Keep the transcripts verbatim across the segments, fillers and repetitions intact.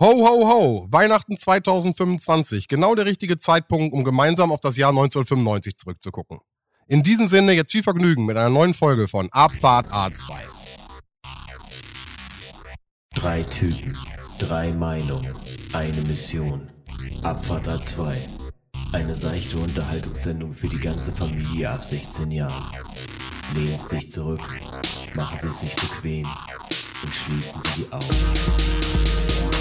Ho, ho, ho, Weihnachten zwanzig fünfundzwanzig. Genau der richtige Zeitpunkt, um gemeinsam auf das Jahr neunzehnhundertfünfundneunzig zurückzugucken. In diesem Sinne jetzt viel Vergnügen mit einer neuen Folge von Abfahrt A zwei. Drei Typen, drei Meinungen, eine Mission. Abfahrt A zwei. Eine seichte Unterhaltungssendung für die ganze Familie ab sechzehn Jahren. Lehnen Sie sich zurück, machen Sie es sich bequem und schließen Sie die Augen.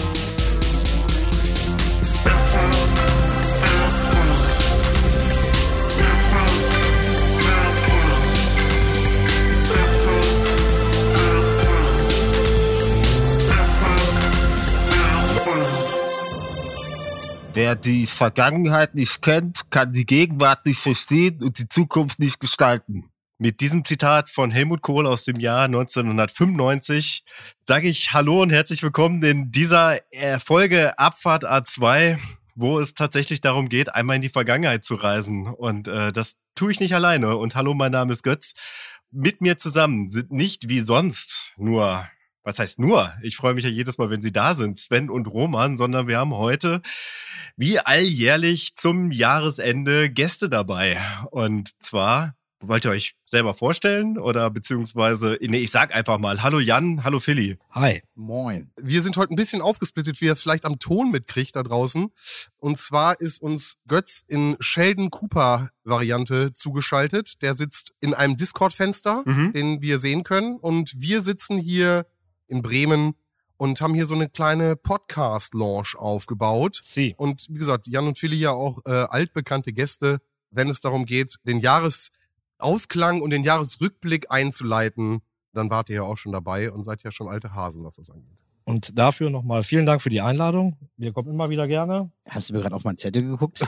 Wer die Vergangenheit nicht kennt, kann die Gegenwart nicht verstehen und die Zukunft nicht gestalten. Mit diesem Zitat von Helmut Kohl aus dem Jahr neunzehnhundertfünfundneunzig sage ich Hallo und herzlich willkommen in dieser Folge Abfahrt A zwei, wo es tatsächlich darum geht, einmal in die Vergangenheit zu reisen. Und äh, das tue ich nicht alleine. Und hallo, mein Name ist Götz. Mit mir zusammen sind nicht wie sonst nur... Was heißt nur? Ich freue mich ja jedes Mal, wenn Sie da sind, Sven und Roman, sondern wir haben heute, wie alljährlich zum Jahresende, Gäste dabei. Und zwar, wollt ihr euch selber vorstellen oder beziehungsweise, nee, ich sag einfach mal, hallo Jan, hallo Philly. Hi. Moin. Wir sind heute ein bisschen aufgesplittet, wie ihr es vielleicht am Ton mitkriegt da draußen. Und zwar ist uns Götz in Sheldon Cooper-Variante zugeschaltet. Der sitzt in einem Discord-Fenster, mhm. den wir sehen können. Und wir sitzen hier in Bremen und haben hier so eine kleine Podcast-Lounge aufgebaut. Sie. Und wie gesagt, Jan und Philly ja auch äh, altbekannte Gäste, wenn es darum geht, den Jahresausklang und den Jahresrückblick einzuleiten. Dann wart ihr ja auch schon dabei und seid ja schon alte Hasen, was das angeht. Und dafür nochmal vielen Dank für die Einladung. Wir kommen immer wieder gerne. Hast du mir gerade auf meinen Zettel geguckt?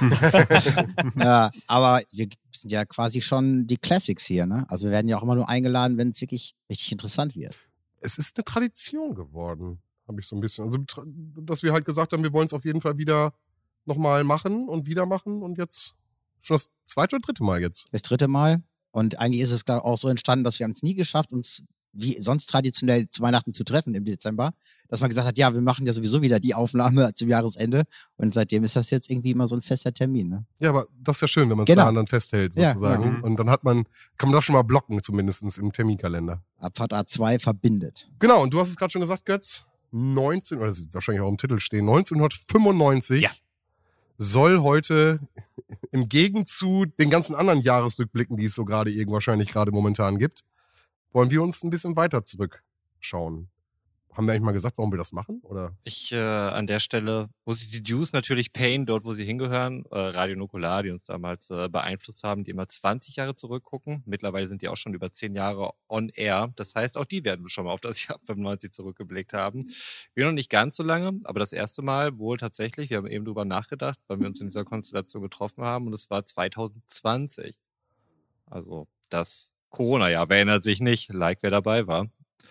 Ja, aber wir sind ja quasi schon die Classics hier, ne? Also wir werden ja auch immer nur eingeladen, wenn es wirklich richtig interessant wird. Es ist eine Tradition geworden, habe ich so ein bisschen. Also, dass wir halt gesagt haben, wir wollen es auf jeden Fall wieder nochmal machen und wieder machen. Und jetzt schon das zweite oder dritte Mal jetzt. Das dritte Mal. Und eigentlich ist es auch so entstanden, dass wir haben es nie geschafft, uns wie sonst traditionell zu Weihnachten zu treffen im Dezember. Dass man gesagt hat, ja, wir machen ja sowieso wieder die Aufnahme zum Jahresende. Und seitdem ist das jetzt irgendwie immer so ein fester Termin. Ne? Ja, aber das ist ja schön, wenn man es genau. daran dann festhält, sozusagen. Ja, genau. Und dann hat man, kann man das schon mal blocken, zumindest im Terminkalender. Abfahrt A zwei verbindet. Genau, und du hast es gerade schon gesagt, Götz. neunzehn, oder das wird wahrscheinlich auch im Titel stehen, neunzehnhundertfünfundneunzig ja. soll heute im Gegenzug den ganzen anderen Jahresrückblicken, die es so gerade irgend wahrscheinlich gerade momentan gibt, wollen wir uns ein bisschen weiter zurückschauen. Haben wir eigentlich mal gesagt, warum wir das machen? Oder? Ich äh, an der Stelle muss ich die Jews natürlich payen, dort wo sie hingehören. Äh, Radio Nukular, die uns damals äh, beeinflusst haben, die immer zwanzig Jahre zurückgucken. Mittlerweile sind die auch schon über zehn Jahre on air. Das heißt, auch die werden schon mal auf das Jahr fünfundneunzig zurückgeblickt haben. Wir noch nicht ganz so lange, aber das erste Mal wohl tatsächlich, wir haben eben drüber nachgedacht, weil wir uns in dieser Konstellation getroffen haben und es war zwanzig zwanzig. Also das Corona-Jahr, wer erinnert sich nicht, like wer dabei war.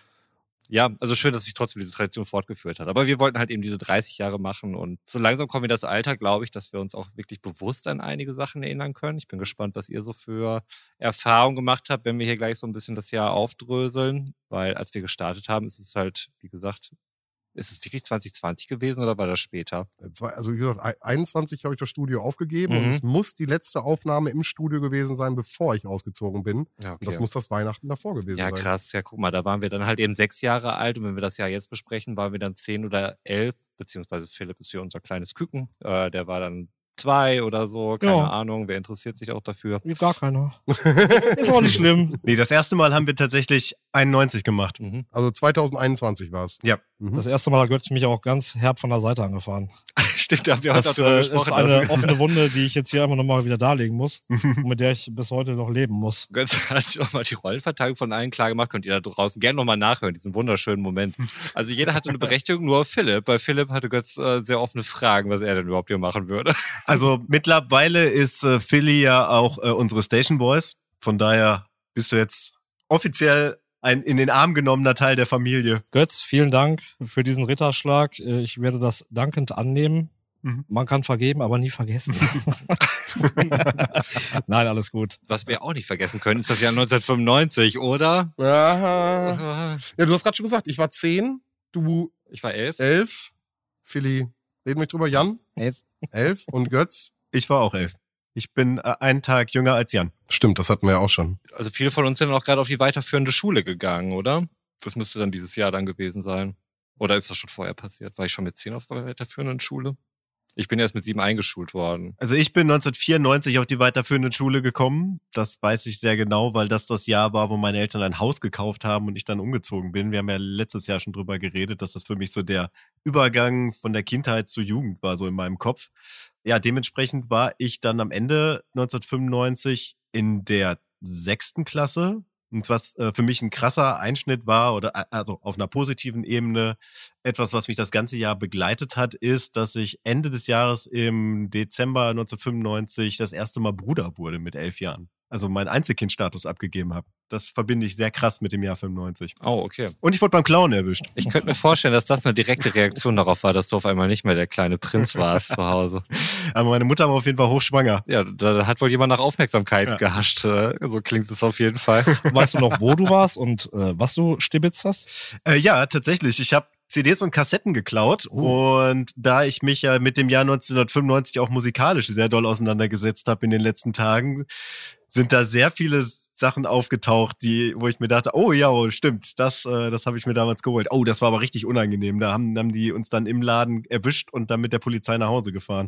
Ja, also schön, dass sich trotzdem diese Tradition fortgeführt hat. Aber wir wollten halt eben diese dreißig Jahre machen und so langsam kommen wir in das Alter, glaube ich, dass wir uns auch wirklich bewusst an einige Sachen erinnern können. Ich bin gespannt, was ihr so für Erfahrungen gemacht habt, wenn wir hier gleich so ein bisschen das Jahr aufdröseln. Weil als wir gestartet haben, ist es halt, wie gesagt, ist es wirklich zwanzig zwanzig gewesen oder war das später? Also wie gesagt, einundzwanzig habe ich das Studio aufgegeben Mhm. und es muss die letzte Aufnahme im Studio gewesen sein, bevor ich ausgezogen bin. Ja, okay. Und das muss das Weihnachten davor gewesen Ja, sein. krass. Ja, guck mal, da waren wir dann halt eben sechs Jahre alt und wenn wir das Jahr jetzt besprechen, waren wir dann zehn oder elf, beziehungsweise Philipp ist hier unser kleines Küken. Äh, der war dann zwei oder so, keine Ja. Ahnung. Wer interessiert sich auch dafür? Wie gar keiner. Ist auch nicht schlimm. Nee, das erste Mal haben wir tatsächlich einundneunzig gemacht. Mhm. Also zweitausendeinundzwanzig war es. Ja. Mhm. Das erste Mal hat Götz mich auch ganz herb von der Seite angefahren. Stimmt, da haben wir heute auch Das drüber äh, gesprochen. ist eine dass- offene Wunde, die ich jetzt hier einfach nochmal wieder darlegen muss und mit der ich bis heute noch leben muss. Götz hat nochmal die Rollenverteilung von allen klar gemacht. Könnt ihr da draußen gerne nochmal nachhören, diesen wunderschönen Moment. Also jeder hatte eine Berechtigung, nur Philipp. Bei Philipp hatte Götz äh, sehr offene Fragen, was er denn überhaupt hier machen würde. Also mittlerweile ist äh, Philly ja auch äh, unsere Station Voice. Von daher bist du jetzt offiziell ein in den Arm genommener Teil der Familie. Götz, vielen Dank für diesen Ritterschlag. Äh, Ich werde das dankend annehmen. Mhm. Man kann vergeben, aber nie vergessen. Nein, alles gut. Was wir auch nicht vergessen können, ist das Jahr neunzehnhundertfünfundneunzig, oder? Aha. Ja, du hast gerade schon gesagt, ich war zehn, du Ich war elf. elf. Philly, reden wir drüber. Jan? Elf. Elf. Und Götz? Ich war auch elf. Ich bin äh, einen Tag jünger als Jan. Stimmt, das hatten wir ja auch schon. Also viele von uns sind auch gerade auf die weiterführende Schule gegangen, oder? Das müsste dann dieses Jahr dann gewesen sein. Oder ist das schon vorher passiert? War ich schon mit zehn auf der weiterführenden Schule? Ich bin erst mit sieben eingeschult worden. Also ich bin neunzehnhundertvierundneunzig auf die weiterführende Schule gekommen. Das weiß ich sehr genau, weil das das Jahr war, wo meine Eltern ein Haus gekauft haben und ich dann umgezogen bin. Wir haben ja letztes Jahr schon drüber geredet, dass das für mich so der Übergang von der Kindheit zur Jugend war, so in meinem Kopf. Ja, dementsprechend war ich dann am Ende neunzehnhundertfünfundneunzig in der sechsten Klasse. Und was äh, für mich ein krasser Einschnitt war, oder also auf einer positiven Ebene, etwas, was mich das ganze Jahr begleitet hat, ist, dass ich Ende des Jahres im Dezember neunzehnhundertfünfundneunzig das erste Mal Bruder wurde mit elf Jahren. Also meinen Einzelkindstatus abgegeben habe. Das verbinde ich sehr krass mit dem Jahr fünfundneunzig. Oh, okay. Und ich wurde beim Clown erwischt. Ich könnte mir vorstellen, dass das eine direkte Reaktion darauf war, dass du auf einmal nicht mehr der kleine Prinz warst zu Hause. Aber meine Mutter war auf jeden Fall hochschwanger. Ja, da hat wohl jemand nach Aufmerksamkeit Ja. gehascht. So klingt es auf jeden Fall. Weißt du noch, wo du warst und äh, was du stibitzt hast? Äh, ja, tatsächlich. Ich habe C Ds und Kassetten geklaut. Oh. Und da ich mich ja mit dem Jahr neunzehnhundertfünfundneunzig auch musikalisch sehr doll auseinandergesetzt habe in den letzten Tagen, sind da sehr viele Sachen aufgetaucht, die, wo ich mir dachte, oh ja, oh, stimmt, das, äh, das habe ich mir damals geholt. Oh, das war aber richtig unangenehm. Da haben, haben die uns dann im Laden erwischt und dann mit der Polizei nach Hause gefahren.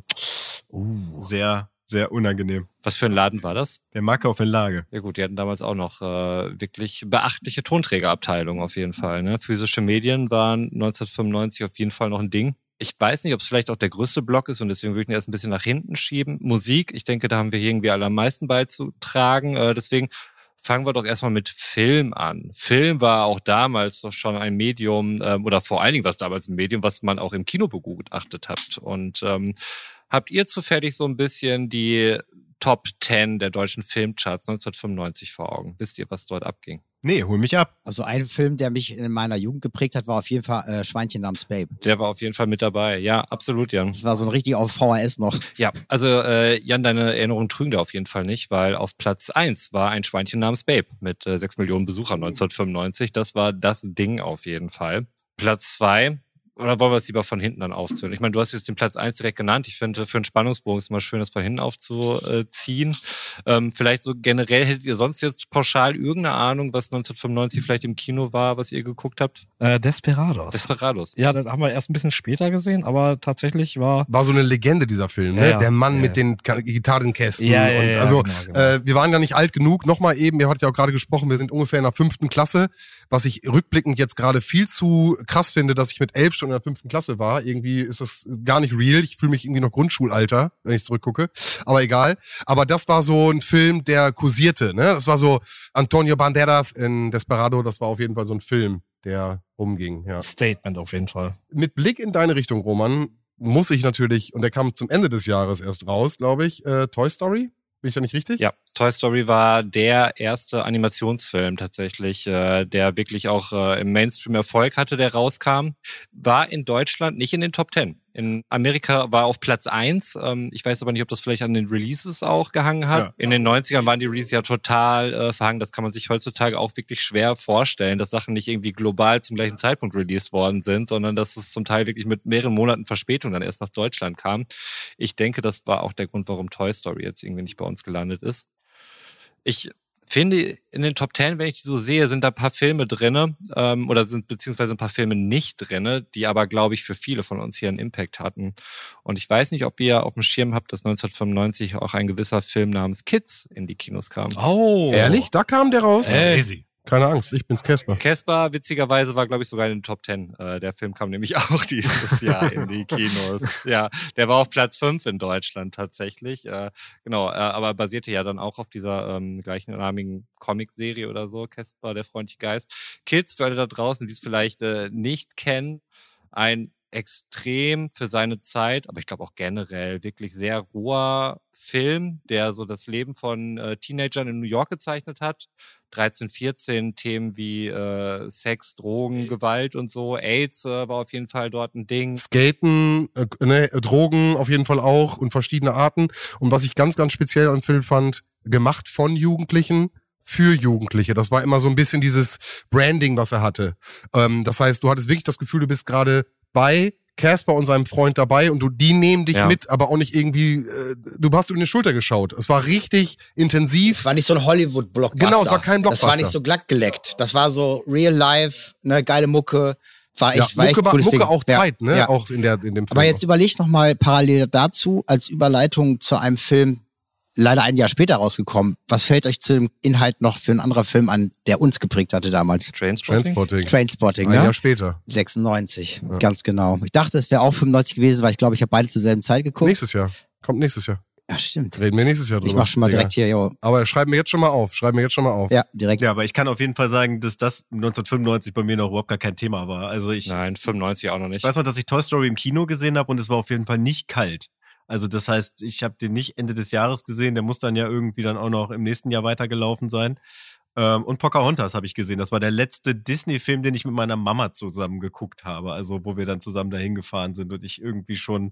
Uh. Sehr, sehr unangenehm. Was für ein Laden war das? Der Markauf in Lage. Ja gut, die hatten damals auch noch äh, wirklich beachtliche Tonträgerabteilungen auf jeden Fall. Ne? Physische Medien waren neunzehnhundertfünfundneunzig auf jeden Fall noch ein Ding. Ich weiß nicht, ob es vielleicht auch der größte Block ist und deswegen würde ich ihn erst ein bisschen nach hinten schieben. Musik, ich denke, da haben wir hier irgendwie alle am meisten beizutragen. Äh, deswegen fangen wir doch erstmal mit Film an. Film war auch damals doch schon ein Medium, ähm, oder vor allen Dingen war es damals ein Medium, was man auch im Kino begutachtet hat. Und ähm, habt ihr zufällig so ein bisschen die Top zehn der deutschen Filmcharts neunzehnhundertfünfundneunzig vor Augen? Wisst ihr, was dort abging? Nee, hol mich ab. Also ein Film, der mich in meiner Jugend geprägt hat, war auf jeden Fall äh, Schweinchen namens Babe. Der war auf jeden Fall mit dabei. Ja, absolut, Jan. Das war so ein richtig auf V H S noch. Ja, also äh, Jan, deine Erinnerungen trügen da auf jeden Fall nicht, weil auf Platz eins war ein Schweinchen namens Babe mit äh, sechs Millionen Besuchern neunzehnhundertfünfundneunzig. Das war das Ding auf jeden Fall. Platz zwei, oder wollen wir es lieber von hinten dann aufzählen? Ich meine, du hast jetzt den Platz eins direkt genannt. Ich finde, für einen Spannungsbogen ist es immer schön, das von hinten aufzuziehen. Ähm, vielleicht so generell, hättet ihr sonst jetzt pauschal irgendeine Ahnung, was neunzehnhundertfünfundneunzig vielleicht im Kino war, was ihr geguckt habt? Äh, Desperados. Desperados. Ja, das haben wir erst ein bisschen später gesehen, aber tatsächlich war... War so eine Legende, dieser Film, ne? Ja, ja. Der Mann Ja, mit ja. den Ka- Gitarrenkästen. Ja, ja, und ja, also, genau, genau. Äh, wir waren ja nicht alt genug. Nochmal eben, ihr hattet ja auch gerade gesprochen, wir sind ungefähr in der fünften Klasse. Was ich rückblickend jetzt gerade viel zu krass finde, dass ich mit elf schon in der fünften Klasse war. Irgendwie ist das gar nicht real. Ich fühle mich irgendwie noch Grundschulalter, wenn ich zurückgucke. Aber egal. Aber das war so ein Film, der kursierte, ne? Das war so Antonio Banderas in Desperado. Das war auf jeden Fall so ein Film, der rumging, ja. Statement auf jeden Fall. Mit Blick in deine Richtung, Roman, muss ich natürlich, und der kam zum Ende des Jahres erst raus, glaube ich, äh, Toy Story. Bin ich da nicht richtig? Ja, Toy Story war der erste Animationsfilm tatsächlich, äh, der wirklich auch äh, im Mainstream Erfolg hatte, der rauskam. War in Deutschland nicht in den Top Ten. In Amerika war auf Platz eins. Ähm, ich weiß aber nicht, ob das vielleicht an den Releases auch gehangen hat. Ja. In den neunzigern waren die Releases ja total äh, verhangen. Das kann man sich heutzutage auch wirklich schwer vorstellen, dass Sachen nicht irgendwie global zum gleichen Zeitpunkt released worden sind, sondern dass es zum Teil wirklich mit mehreren Monaten Verspätung dann erst nach Deutschland kam. Ich denke, das war auch der Grund, warum Toy Story jetzt irgendwie nicht bei uns gelandet ist. Ich finde, in den Top Ten, wenn ich die so sehe, sind da ein paar Filme drinne ähm, oder sind beziehungsweise ein paar Filme nicht drinne, die aber, glaube ich, für viele von uns hier einen Impact hatten. Und ich weiß nicht, ob ihr auf dem Schirm habt, dass neunzehnhundertfünfundneunzig auch ein gewisser Film namens Kids in die Kinos kam. Oh. Ehrlich? Da kam der raus? Ey. Crazy. Keine Angst, ich bin's Casper. Casper, witzigerweise, war, glaube ich, sogar in den Top Ten. Äh, der Film kam nämlich auch dieses Jahr in die Kinos. Ja, der war auf Platz fünf in Deutschland tatsächlich. Äh, genau, äh, aber basierte ja dann auch auf dieser ähm, gleichnamigen Comic-Serie oder so, Casper, der freundliche Geist. Kids, für alle da draußen, die es vielleicht äh, nicht kennen, ein extrem für seine Zeit, aber ich glaube auch generell wirklich sehr roher Film, der so das Leben von äh, Teenagern in New York gezeichnet hat. dreizehn, vierzehn Themen wie äh, Sex, Drogen, Gewalt und so. AIDS äh, war auf jeden Fall dort ein Ding. Skaten, äh, ne, Drogen auf jeden Fall auch und verschiedene Arten. Und was ich ganz, ganz speziell an dem Film fand, gemacht von Jugendlichen für Jugendliche. Das war immer so ein bisschen dieses Branding, was er hatte. Ähm, das heißt, du hattest wirklich das Gefühl, du bist gerade bei Casper und seinem Freund dabei und du, die nehmen dich Ja. mit, aber auch nicht irgendwie, äh, du hast über die Schulter geschaut. Es war richtig intensiv. Es war nicht so ein Hollywood-Blockbuster. Genau, es war kein Das war Blockbuster. nicht so glatt geleckt. Das war so real life, ne, geile Mucke. War Ja, echt, war echt Mucke, war, cooles Mucke Ding. auch Ja, Zeit, ne? ja. Auch in, der, in dem Film. Aber jetzt überleg noch mal parallel dazu, als Überleitung zu einem Film, leider ein Jahr später rausgekommen. Was fällt euch zu dem Inhalt noch für ein anderer Film an, der uns geprägt hatte damals? Trainspotting? Transporting. Trainspotting, Ein ne? Jahr später. sechsundneunzig, ganz genau. Ich dachte, es wäre auch fünfundneunzig gewesen, weil ich glaube, ich habe beide zur selben Zeit geguckt. Nächstes Jahr. Kommt nächstes Jahr. Ja, stimmt. Reden wir nächstes Jahr drüber. Ich mach schon mal Digga. direkt hier, jo. Aber schreib mir jetzt schon mal auf. Schreib mir jetzt schon mal auf. Ja, direkt. Ja, aber ich kann auf jeden Fall sagen, dass das neunzehnhundertfünfundneunzig bei mir noch überhaupt gar kein Thema war. Also ich Nein, fünfundneunzig auch noch nicht. Ich weiß noch, dass ich Toy Story im Kino gesehen habe und es war auf jeden Fall nicht kalt. Also das heißt, ich habe den nicht Ende des Jahres gesehen, der muss dann ja irgendwie dann auch noch im nächsten Jahr weitergelaufen sein. Ähm, und Pocahontas habe ich gesehen. Das war der letzte Disney-Film, den ich mit meiner Mama zusammen geguckt habe. Also wo wir dann zusammen dahin gefahren sind und ich irgendwie schon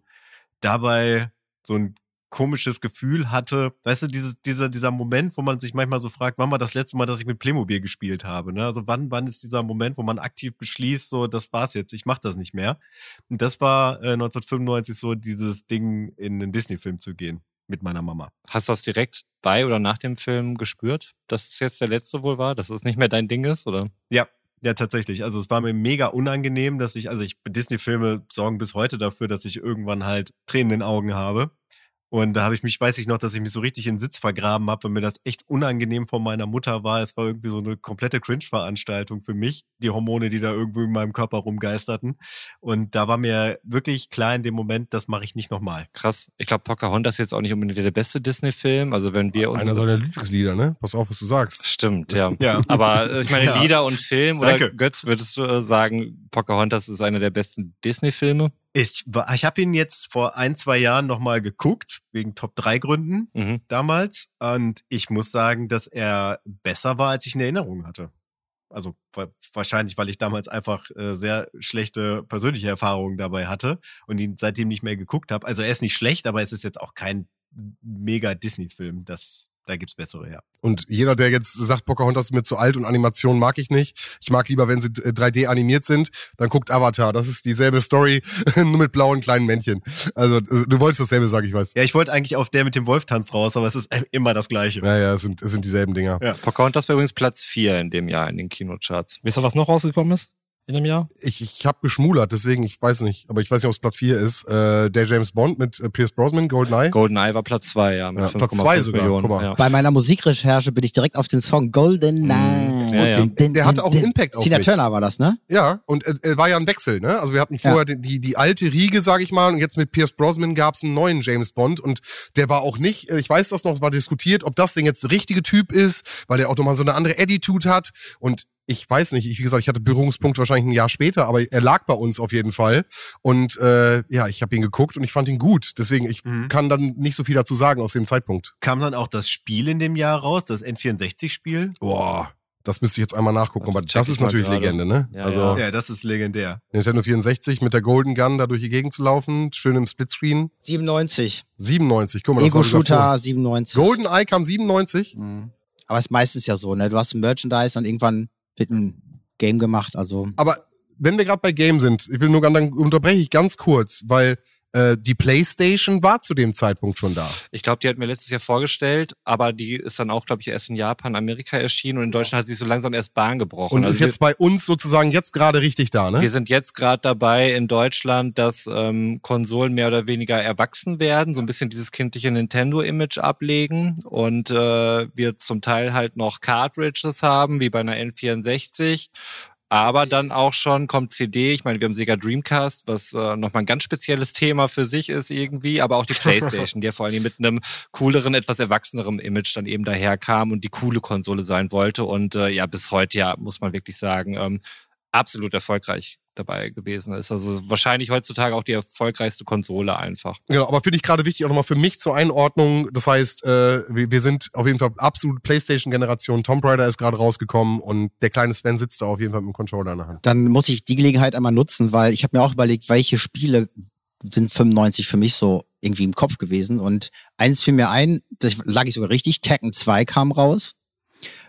dabei so ein komisches Gefühl hatte. Weißt du, dieses, dieser, dieser Moment, wo man sich manchmal so fragt, wann war das letzte Mal, dass ich mit Playmobil gespielt habe? Ne? Also wann, wann ist dieser Moment, wo man aktiv beschließt, so, das war's jetzt, ich mach das nicht mehr. Und das war äh, neunzehnhundertfünfundneunzig so dieses Ding, in einen Disney-Film zu gehen mit meiner Mama. Hast du das direkt bei oder nach dem Film gespürt, dass es jetzt der letzte wohl war, dass es nicht mehr dein Ding ist, oder? Ja, ja, tatsächlich. Also es war mir mega unangenehm, dass ich, also ich, Disney-Filme sorgen bis heute dafür, dass ich irgendwann halt Tränen in den Augen habe. Und da habe ich mich, weiß ich noch, dass ich mich so richtig in den Sitz vergraben habe, weil mir das echt unangenehm von meiner Mutter war. Es war irgendwie so eine komplette Cringe-Veranstaltung für mich, die Hormone, die da irgendwo in meinem Körper rumgeisterten. Und da war mir wirklich klar in dem Moment, das mache ich nicht nochmal. Krass. Ich glaube, Pocahontas ist jetzt auch nicht unbedingt der beste Disney-Film. Also wenn wir uns... Einer seiner Lieblingslieder, ne? Pass auf, was du sagst. Stimmt, ja. Ja. Aber äh, ich meine, Ja. Lieder und Film, oder Danke. Götz, würdest du äh, sagen, Pocahontas ist einer der besten Disney-Filme? Ich, war- ich habe ihn jetzt vor ein, zwei Jahren nochmal geguckt, wegen Top drei Gründen Mhm. damals. Und ich muss sagen, dass er besser war, als ich in Erinnerung hatte. Also wa- wahrscheinlich, weil ich damals einfach äh, sehr schlechte persönliche Erfahrungen dabei hatte und ihn seitdem nicht mehr geguckt habe. Also er ist nicht schlecht, aber es ist jetzt auch kein mega Disney-Film. Das, da gibt's bessere, ja. Und jeder, der jetzt sagt, Pocahontas ist mir zu alt und Animation mag ich nicht. Ich mag lieber, wenn sie äh, drei D animiert sind, dann guckt Avatar. Das ist dieselbe Story, nur mit blauen kleinen Männchen. Also äh, du wolltest dasselbe sagen, ich weiß. Ja, ich wollte eigentlich auf der mit dem Wolftanz raus, aber es ist äh, immer das Gleiche. Ja, ja, es sind, es sind dieselben Dinger. Ja. Pocahontas war übrigens Platz vier in dem Jahr in den Kinocharts. Wisst ihr, was noch rausgekommen ist in dem Jahr? Ich, ich habe geschmulert, deswegen, ich weiß nicht, aber ich weiß nicht, ob es Platz vier ist. Äh, der James Bond mit äh, Pierce Brosnan, GoldenEye. GoldenEye war Platz zwei, ja, mit Ja, fünf Platz Komma zwei fünf sogar, Millionen. guck mal. Ja. Bei meiner Musikrecherche bin ich direkt auf den Song Golden Night. Ja, ja. Din, din, Der hatte din, auch einen din. Impact auf Tina mich. Turner war das, ne? Ja, und äh, äh, war ja ein Wechsel, ne? Also wir hatten vorher die, die, die alte Riege, sag ich mal, und jetzt mit Pierce Brosnan gab's einen neuen James Bond und der war auch nicht, äh, ich weiß das noch, es war diskutiert, ob das Ding jetzt der richtige Typ ist, weil der auch nochmal so eine andere Attitude hat und ich weiß nicht, ich, wie gesagt, ich hatte Berührungspunkt wahrscheinlich ein Jahr später, aber er lag bei uns auf jeden Fall. Und äh, ja, ich habe ihn geguckt und ich fand ihn gut. Deswegen, ich Mhm. kann dann nicht so viel dazu sagen aus dem Zeitpunkt. Kam dann auch das Spiel in dem Jahr raus, das N vierundsechzig-Spiel. Boah, das müsste ich jetzt einmal nachgucken, aber check das ich ist mal natürlich gerade. Legende, ne? Ja, also ja. Ja, das ist legendär. Nintendo vierundsechzig mit der Golden Gun da durch die Gegend zu laufen, schön im Splitscreen. siebenundneunzig. siebenundneunzig, guck mal, das war sogar Ego-Shooter siebenundneunzig. vor. GoldenEye kam siebenundneunzig. Mhm. Aber es ist meistens ja so, ne? Du hast ein Merchandise und irgendwann wird ein Game gemacht, also. Aber wenn wir gerade bei Game sind, ich will nur ganz, dann unterbreche ich ganz kurz, weil äh, die PlayStation war zu dem Zeitpunkt schon da. Ich glaube, die hatten wir letztes Jahr vorgestellt, aber die ist dann auch, glaube ich, erst in Japan, Amerika erschienen und in Deutschland hat sie so langsam erst Bahn gebrochen. Und Also ist jetzt bei uns sozusagen jetzt gerade richtig da, wir, wir ne? sind jetzt gerade dabei in Deutschland, dass ähm, Konsolen mehr oder weniger erwachsen werden, so ein bisschen dieses kindliche Nintendo-Image ablegen und äh, wir zum Teil halt noch Cartridges haben, wie bei einer N vierundsechzig. Aber dann auch schon kommt C D. Ich meine, wir haben Sega Dreamcast, was äh, nochmal ein ganz spezielles Thema für sich ist irgendwie. Aber auch die PlayStation, die ja vor allem mit einem cooleren, etwas erwachseneren Image dann eben daherkam und die coole Konsole sein wollte. Und äh, ja, bis heute, ja, muss man wirklich sagen, ähm, absolut erfolgreich dabei gewesen ist. Also wahrscheinlich heutzutage auch die erfolgreichste Konsole einfach. Genau, aber finde ich gerade wichtig auch nochmal für mich zur Einordnung. Das heißt, äh, wir, wir sind auf jeden Fall absolut PlayStation-Generation. Tomb Raider ist gerade rausgekommen und der kleine Sven sitzt da auf jeden Fall mit dem Controller in der Hand. Dann muss ich die Gelegenheit einmal nutzen, weil ich habe mir auch überlegt, welche Spiele sind fünfundneunzig für mich so irgendwie im Kopf gewesen. Und eins fiel mir ein, das lag ich sogar richtig, Tekken zwei kam raus.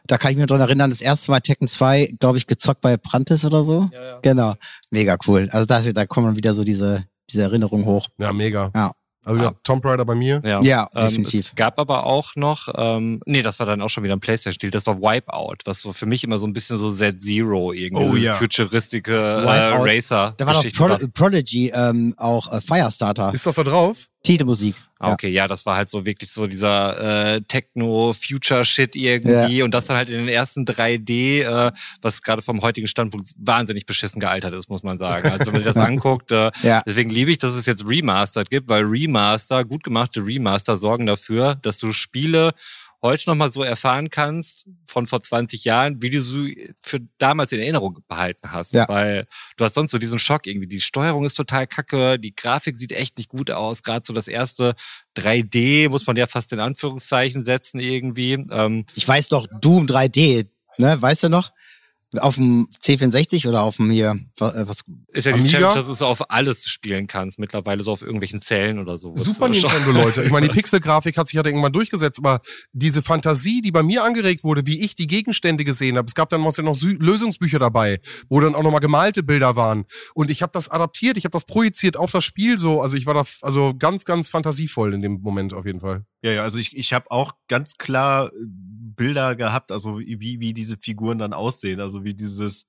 Da kann ich mich dran erinnern, das erste Mal Tekken zwei, glaube ich, gezockt bei Prantis oder so. Ja, ja. Genau. Mega cool. Also da, da kommen dann wieder so diese, diese Erinnerungen hoch. Ja, mega. Ja. Also ja, Ah. Tomb Raider bei mir. Ja, Ja, ähm, definitiv. Es gab aber auch noch, ähm, nee, das war dann auch schon wieder ein PlayStation-Spiel, das war Wipeout, was so für mich immer so ein bisschen so Z-Zero irgendwie, Oh, so ja. futuristische äh, Wipeout. Racer. Da war doch Geschichte Pro war. Prodigy ähm, auch äh, Firestarter. Ist das da drauf? Titelmusik. Ah, okay, ja, das war halt so wirklich so dieser äh, Techno-Future-Shit irgendwie und das dann halt in den ersten drei D, äh, was gerade vom heutigen Standpunkt wahnsinnig beschissen gealtert ist, muss man sagen. Also wenn man sich das anguckt, äh, Ja. deswegen liebe ich, dass es jetzt Remastered gibt, weil Remaster, gut gemachte Remaster sorgen dafür, dass du Spiele heute nochmal so erfahren kannst von vor zwanzig Jahren, wie du sie für damals in Erinnerung behalten hast. Ja. Weil du hast sonst so diesen Schock irgendwie. Die Steuerung ist total kacke, die Grafik sieht echt nicht gut aus. Gerade so das erste drei D muss man ja fast in Anführungszeichen setzen irgendwie. Ähm, Ich weiß doch, Doom drei D, ne? Weißt du noch? Auf dem C vierundsechzig oder auf dem hier, äh, was? ist ja die Amiga? Challenge, dass du es auf alles spielen kannst. Mittlerweile so auf irgendwelchen Zellen oder so. Super Nintendo, Leute. Ich meine, die Pixelgrafik hat sich ja irgendwann durchgesetzt, aber diese Fantasie, die bei mir angeregt wurde, wie ich die Gegenstände gesehen habe, es gab dann noch Sü- Lösungsbücher dabei, wo dann auch nochmal gemalte Bilder waren. Und ich habe das adaptiert, ich habe das projiziert auf das Spiel so. Also ich war da f- also ganz, ganz fantasievoll in dem Moment auf jeden Fall. Ja, ja, also ich, ich habe auch ganz klar äh, Bilder gehabt, also wie, wie diese Figuren dann aussehen, also wie dieses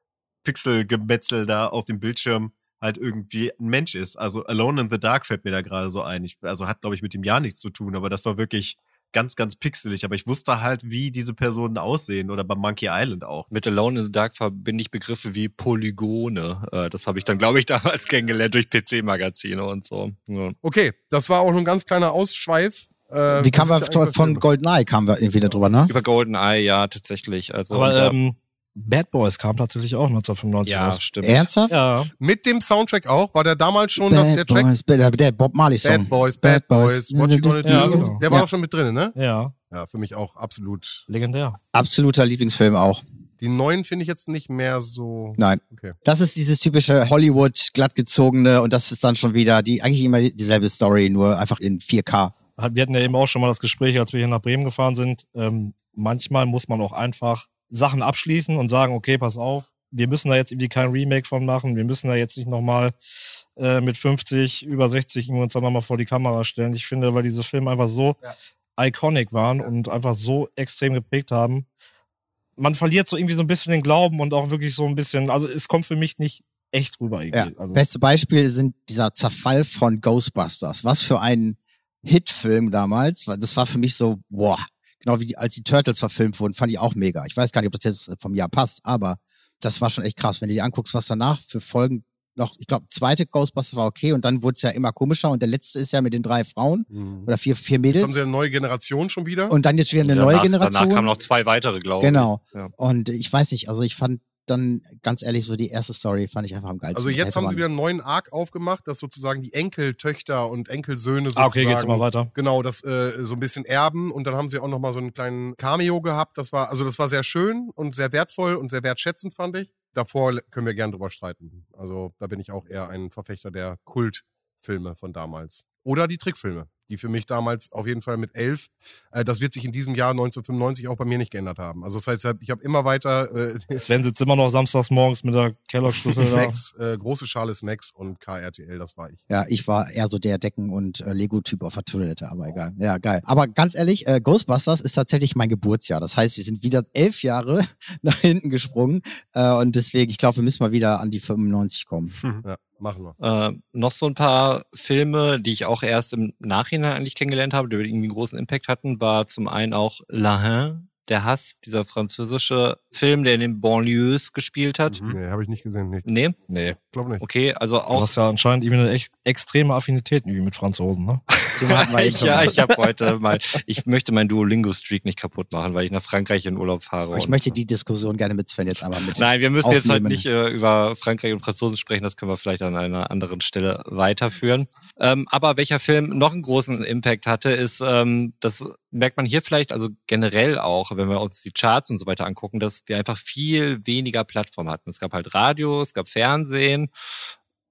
Pixelgemetzel da auf dem Bildschirm halt irgendwie ein Mensch ist. Also Alone in the Dark fällt mir da gerade so ein. Ich, also hat, glaube ich, mit dem Jahr nichts zu tun, aber das war wirklich ganz, ganz pixelig. Aber ich wusste halt, wie diese Personen aussehen oder bei Monkey Island auch. Mit Alone in the Dark verbinde ich Begriffe wie Polygone. Äh, das habe ich dann, glaube ich, damals kennengelernt durch P C-Magazine und so. Ja. Okay, das war auch nur ein ganz kleiner Ausschweif. Äh, Wie kamen wir was sind ja eigentlich von Filme? GoldenEye, kamen wir irgendwie darüber, ne? Über GoldenEye, ja, tatsächlich. Also, Aber ja, ähm, Bad Boys kam tatsächlich auch neunzehnhundertfünfundneunzig ja, raus. stimmt. Ernsthaft? Ja, Mit dem Soundtrack auch, war der damals schon der, der Bad Track? Boys, der, der Bob Marley Song. Bad Boys, Bad Boys, what you gonna do? Ja, genau. Der war Ja. auch schon mit drin, ne? ja, Ja, für mich auch absolut. legendär. Absoluter Lieblingsfilm auch. Die neuen finde ich jetzt nicht mehr so. Nein. Okay. Das ist dieses typische Hollywood glattgezogene und das ist dann schon wieder die eigentlich immer dieselbe Story, nur einfach in vier K. Wir hatten ja eben auch schon mal das Gespräch, als wir hier nach Bremen gefahren sind. Ähm, manchmal muss man auch einfach Sachen abschließen und sagen, okay, pass auf, wir müssen da jetzt irgendwie kein Remake von machen. Wir müssen da jetzt nicht nochmal äh, mit fünfzig, über sechzig uns dann nochmal vor die Kamera stellen. Ich finde, weil diese Filme einfach so ja. iconic waren und einfach so extrem geprägt haben, man verliert so irgendwie so ein bisschen den Glauben und auch wirklich so ein bisschen, also es kommt für mich nicht echt rüber Ja. irgendwie. Also Beste Beispiel sind dieser Zerfall von Ghostbusters. Was für ein Hitfilm damals. Das war für mich so, boah, genau wie die, als die Turtles verfilmt wurden, fand ich auch mega. Ich weiß gar nicht, ob das jetzt vom Jahr passt, aber das war schon echt krass. Wenn du dir anguckst, was danach für Folgen noch, ich glaube, zweite Ghostbusters war okay und dann wurde es ja immer komischer und der letzte ist ja mit den drei Frauen Mhm. oder vier, vier Jetzt Mädels haben sie eine neue Generation schon wieder. und dann jetzt wieder eine Danach, neue Generation. Danach kamen noch zwei weitere, glaube Genau. ich. Ja. Und ich weiß nicht, also ich fand dann ganz ehrlich so die erste Story fand ich einfach am geilsten. Also jetzt Hätte haben sie man- wieder einen neuen Arc aufgemacht, dass sozusagen die Enkeltöchter und Enkelsöhne ah, sozusagen okay, geht's immer weiter. genau das äh, so ein bisschen erben und dann haben sie auch noch mal so einen kleinen Cameo gehabt. Das war also das war sehr schön und sehr wertvoll und sehr wertschätzend fand ich. Davor können wir gern drüber streiten. Also da bin ich auch eher ein Verfechter der Kultfilme von damals oder die Trickfilme, die für mich damals auf jeden Fall mit elf, äh, das wird sich in diesem Jahr neunzehnhundertfünfundneunzig auch bei mir nicht geändert haben. Also das heißt, ich habe immer weiter äh, Sven sitzt immer noch samstags morgens mit der Kellerschlüssel da. Max, äh, große Schale Smacks und K R T L, das war ich. Ja, ich war eher so der Decken- und äh, Lego-Typ auf der Toilette, aber egal. Ja, geil. Aber ganz ehrlich, äh, Ghostbusters ist tatsächlich mein Geburtsjahr. Das heißt, wir sind wieder elf Jahre nach hinten gesprungen äh, und deswegen, ich glaube, wir müssen mal wieder an die fünfundneunzig kommen. Ja, machen wir. Äh, noch so ein paar Filme, die ich auch erst im Nachhinein eigentlich kennengelernt habe, die irgendwie einen großen Impact hatten, war zum einen auch La Haine, der Hass, dieser französische Film, der in den Banlieues gespielt hat. Mhm. Nee, habe ich nicht gesehen. Nee, Nee? Nee. glaube nicht. Okay, also Du auch. hast ja anscheinend irgendwie eine echt extreme Affinität irgendwie mit Franzosen, ne? Thema hatten wir eben schon ja, mal. ich habe heute mal, ich möchte meinen Duolingo-Streak nicht kaputt machen, weil ich nach Frankreich in Urlaub fahre. Aber ich und- möchte die Diskussion gerne mit Sven jetzt einmal mit. Nein, wir müssen jetzt heute aufnehmen. nicht äh, über Frankreich und Franzosen sprechen, das können wir vielleicht an einer anderen Stelle weiterführen. Ähm, aber welcher Film noch einen großen Impact hatte, ist, ähm, das merkt man hier vielleicht, also generell auch, wenn wir uns die Charts und so weiter angucken, dass wir einfach viel weniger Plattformen hatten. Es gab halt Radio, es gab Fernsehen,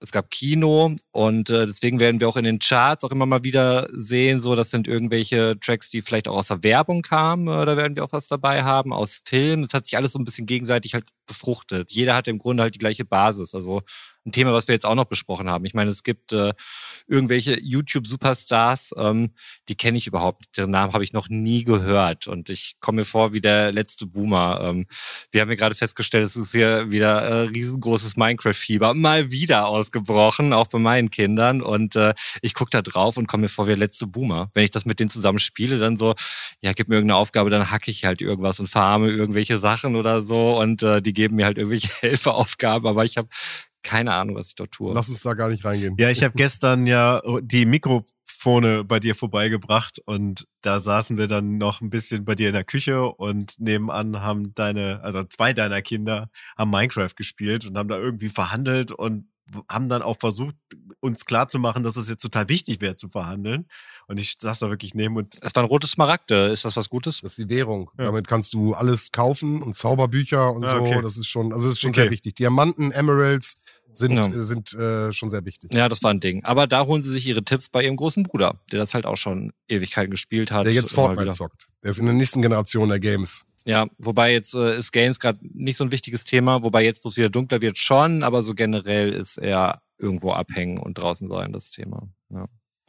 es gab Kino und äh, deswegen werden wir auch in den Charts auch immer mal wieder sehen, so das sind irgendwelche Tracks, die vielleicht auch aus der Werbung kamen, äh, da werden wir auch was dabei haben, aus Filmen. Es hat sich alles so ein bisschen gegenseitig halt befruchtet. Jeder hat im Grunde halt die gleiche Basis. Also ein Thema, was wir jetzt auch noch besprochen haben. Ich meine, es gibt äh, irgendwelche YouTube-Superstars, ähm, die kenne ich überhaupt nicht. Deren Namen habe ich noch nie gehört. Und ich komme mir vor wie der letzte Boomer. Ähm, wir haben ja gerade festgestellt, es ist hier wieder äh, riesengroßes Minecraft-Fieber mal wieder ausgebrochen, auch bei meinen Kindern. Und äh, ich gucke da drauf und komme mir vor wie der letzte Boomer. Wenn ich das mit denen zusammen spiele, dann so, ja, gib mir irgendeine Aufgabe, dann hacke ich halt irgendwas und farme irgendwelche Sachen oder so. Und äh, die geben mir halt irgendwelche Helferaufgaben. Aber ich habe keine Ahnung, was ich dort tue. Lass uns da gar nicht reingehen. Ja, ich habe gestern ja die Mikrofone bei dir vorbeigebracht und da saßen wir dann noch ein bisschen bei dir in der Küche und nebenan haben deine, also zwei deiner Kinder haben Minecraft gespielt und haben da irgendwie verhandelt und haben dann auch versucht, uns klarzumachen, dass es jetzt total wichtig wäre zu verhandeln. Und ich saß da wirklich neben und... Es waren rote Smaragde. Ist das was Gutes? Das ist die Währung. Ja. Damit kannst du alles kaufen und Zauberbücher und Ah, so. okay. Das ist schon, also das ist schon Okay. sehr wichtig. Diamanten, Emeralds sind, Ja. äh, sind äh, schon sehr wichtig. Ja, das war ein Ding. Aber da holen sie sich ihre Tipps bei ihrem großen Bruder, der das halt auch schon Ewigkeiten gespielt hat. Der jetzt Immer Fortnite wieder. zockt. Der ist in der nächsten Generation der Games. Ja, wobei jetzt äh, ist Games gerade nicht so ein wichtiges Thema, wobei jetzt, wo es wieder dunkler wird, schon, aber so generell ist eher irgendwo abhängen und draußen sein das Thema. Ja.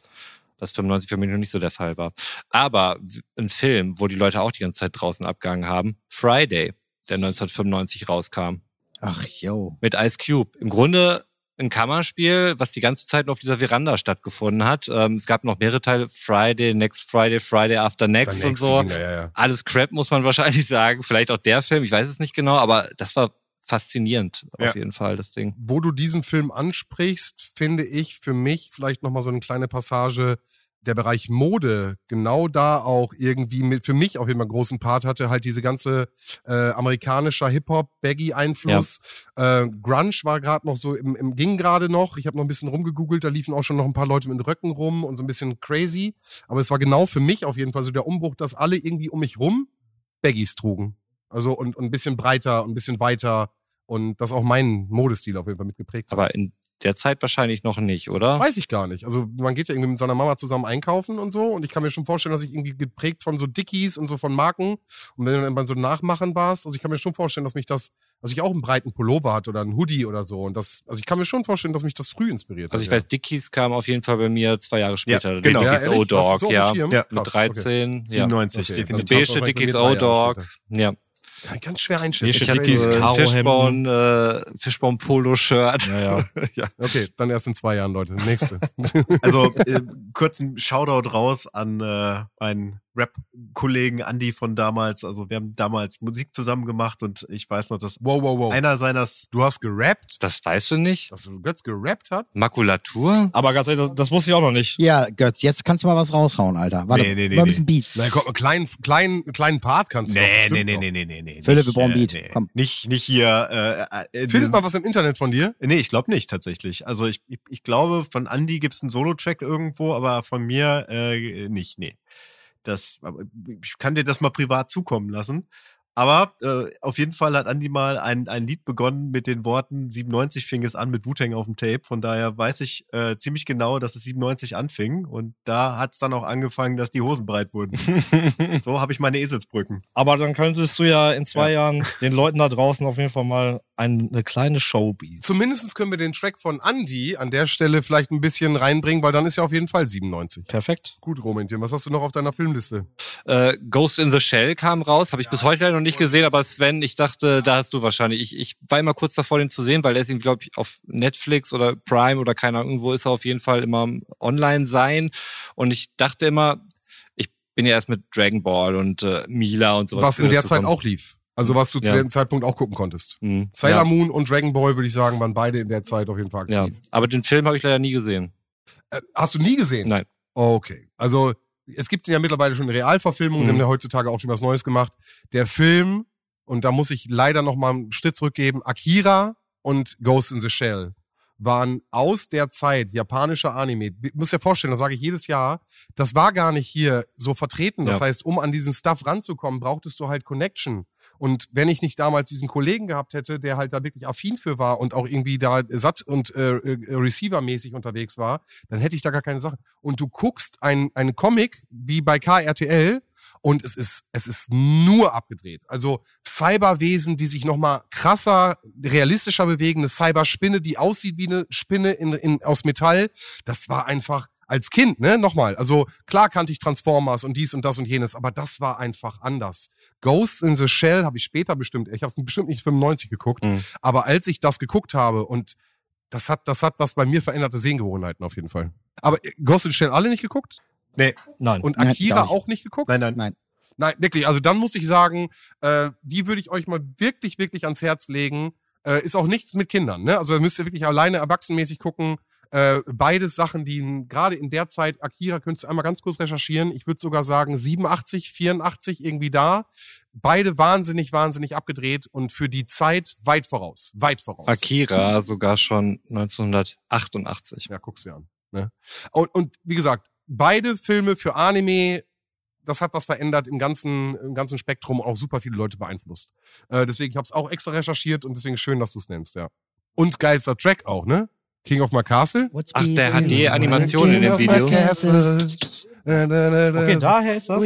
Was fünfundneunzig für mich noch nicht so der Fall war. Aber w- ein Film, wo die Leute auch die ganze Zeit draußen abgehangen haben, Friday, der neunzehnhundertfünfundneunzig rauskam, Ach, yo. mit Ice Cube. Im Grunde ein Kammerspiel, was die ganze Zeit nur auf dieser Veranda stattgefunden hat. Ähm, es gab noch mehrere Teile, Friday, Next Friday, Friday After Next Der und nächste so. Ding, ja, ja, ja. Alles Crap, muss man wahrscheinlich sagen. Vielleicht auch der Film, ich weiß es nicht genau, aber das war faszinierend Ja. auf jeden Fall, das Ding. Wo du diesen Film ansprichst, finde ich für mich vielleicht nochmal so eine kleine Passage, der Bereich Mode genau da auch irgendwie mit, für mich auf jeden Fall einen großen Part hatte, halt diese ganze äh, amerikanischer Hip-Hop, Baggy-Einfluss. Äh, Grunge war gerade noch so, im, im ging gerade noch. Ich habe noch ein bisschen rumgegoogelt, da liefen auch schon noch ein paar Leute mit Röcken rum und so ein bisschen crazy. Aber es war genau für mich auf jeden Fall so der Umbruch, dass alle irgendwie um mich rum Baggies trugen. Also und, und ein bisschen breiter und ein bisschen weiter und das auch meinen Modestil auf jeden Fall mitgeprägt hat. Aber in der Zeit wahrscheinlich noch nicht, oder? Weiß ich gar nicht. Also man geht ja irgendwie mit seiner Mama zusammen einkaufen und so und ich kann mir schon vorstellen, dass ich irgendwie geprägt von so Dickies und so von Marken und wenn du dann bei so Nachmachen warst, also ich kann mir schon vorstellen, dass mich das, dass ich auch einen breiten Pullover hatte oder einen Hoodie oder so und das, also ich kann mir schon vorstellen, dass mich das früh inspiriert hat. Also ich ja. weiß, Dickies kam auf jeden Fall bei mir zwei Jahre später. Ja, genau. Dickies Ja, ehrlich? O-Dog, Hast du so auf dem ja. Schirm? Ja, Krass, Mit dreizehn, ja. siebenundneunzig, Okay, definitiv. dann- Beige Vielleicht Dickies bei mir drei Jahre O-Dog, später. ja. Ja, ganz schwer einschätzen. Beige Ich hatte Dickies, irgendwie- Karo- Fishbone, äh, Fishbone Polo-Shirt. Ja, ja. ja. Okay, dann erst in zwei Jahren, Leute. Nächste. Also äh, kurzen Shoutout raus an äh, meinen Rap-Kollegen Andy von damals. Also wir haben damals Musik zusammen gemacht und ich weiß noch, dass Wow, wow, wow. einer seiner... Du hast gerappt? Das weißt du nicht? Dass du Götz gerappt hat? Makulatur? Aber ganz ehrlich, das, das wusste ich auch noch nicht. Ja, Götz, jetzt kannst du mal was raushauen, Alter. Warte, Nee, nee, nee, mal ein nee. bisschen Beat. Na komm, einen kleinen, kleinen, kleinen Part kannst du doch Nee, bestimmt nee, nee, noch. nee, nee, nee, nee. Philipp, nicht, wir brauchen äh, Beat. nee. Komm. Nicht, nicht hier... Äh, äh, Findest diesen- mal was im Internet von dir? Nee, ich glaube nicht tatsächlich. Also ich, ich, ich glaube, von Andy gibt's einen Solo-Track irgendwo, aber von mir äh, nicht, nee. Das, aber ich kann dir das mal privat zukommen lassen. Aber äh, auf jeden Fall hat Andy mal ein, ein Lied begonnen mit den Worten siebenundneunzig fing es an mit Wu-Tang auf dem Tape. Von daher weiß ich äh, ziemlich genau, dass es siebenundneunzig anfing. Und da hat's dann auch angefangen, dass die Hosen breit wurden. So habe ich meine Eselsbrücken. Aber dann könntest du ja in zwei Jahren den Leuten da draußen auf jeden Fall mal ein, eine kleine Show bieten. Zumindest können wir den Track von Andy an der Stelle vielleicht ein bisschen reinbringen, weil dann ist ja auf jeden Fall siebenundneunzig. Perfekt. Gut, Romantien, was hast du noch auf deiner Filmliste? Äh, Ghost in the Shell kam raus, habe ich bis heute leider noch nicht gesehen, aber Sven, ich dachte, da hast du wahrscheinlich. Ich, ich war immer kurz davor, den zu sehen, weil der ist irgendwie, glaube ich, auf Netflix oder Prime oder keine Ahnung, irgendwo ist er auf jeden Fall immer online sein. Und ich dachte immer, ich bin ja erst mit Dragon Ball und äh, Mila und sowas. Was in der Zeit dazugekommen. auch lief. Also was du zu Ja. dem Zeitpunkt auch gucken konntest. Mhm. Sailor ja. Moon und Dragon Ball, würde ich sagen, waren beide in der Zeit auf jeden Fall Ja, aktiv. aber den Film habe ich leider nie gesehen. Äh, hast du nie gesehen? Nein. Okay. Also es gibt ja mittlerweile schon eine Realverfilmung, Mhm. sie haben ja heutzutage auch schon was Neues gemacht. Der Film, und da muss ich leider noch mal einen Schritt zurückgeben, Akira und Ghost in the Shell waren aus der Zeit japanischer Anime. Du musst dir vorstellen, das sage ich jedes Jahr, das war gar nicht hier so vertreten. Das Ja. heißt, um an diesen Stuff ranzukommen, brauchtest du halt Connection. Und wenn ich nicht damals diesen Kollegen gehabt hätte, der halt da wirklich affin für war und auch irgendwie da satt und äh, Receiver-mäßig unterwegs war, dann hätte ich da gar keine Sache. Und du guckst ein, einen Comic wie bei K R T L und es ist, es ist nur abgedreht. Also Cyberwesen, die sich nochmal krasser, realistischer bewegen, eine Cyberspinne, die aussieht wie eine Spinne in, in, aus Metall. Das war einfach als Kind, ne, nochmal. Also klar kannte ich Transformers und dies und das und jenes, aber das war einfach anders. Ghost in the Shell habe ich später bestimmt, ich habe es bestimmt nicht fünfundneunzig geguckt, mhm. aber als ich das geguckt habe und das hat, das hat was bei mir veränderte Sehgewohnheiten auf jeden Fall. Aber Ghost in the Shell alle nicht geguckt? Nee. Nein. Und Akira Nein, auch nicht geguckt? Nein, nein. Nein. Nein, wirklich. Also dann muss ich sagen, äh, die würde ich euch mal wirklich, wirklich ans Herz legen. Äh, ist auch nichts mit Kindern, ne? Also da müsst ihr wirklich alleine erwachsenenmäßig gucken. Äh, beides Sachen, die gerade in der Zeit, Akira, könntest du einmal ganz kurz recherchieren. Ich würde sogar sagen siebenundachtzig, vierundachtzig irgendwie da. Beide wahnsinnig, wahnsinnig abgedreht und für die Zeit weit voraus. Weit voraus. Akira sogar schon neunzehnhundertachtundachtzig. Ja, guck's dir an. Ne? Und, und wie gesagt, beide Filme für Anime, das hat was verändert im ganzen, im ganzen Spektrum und auch super viele Leute beeinflusst. Äh, deswegen, ich habe es auch extra recherchiert und deswegen schön, dass du es nennst, ja. Und geilster Track auch, ne? King of My Castle. Ach, der hat die Animation in dem Video. Okay, daher ist das.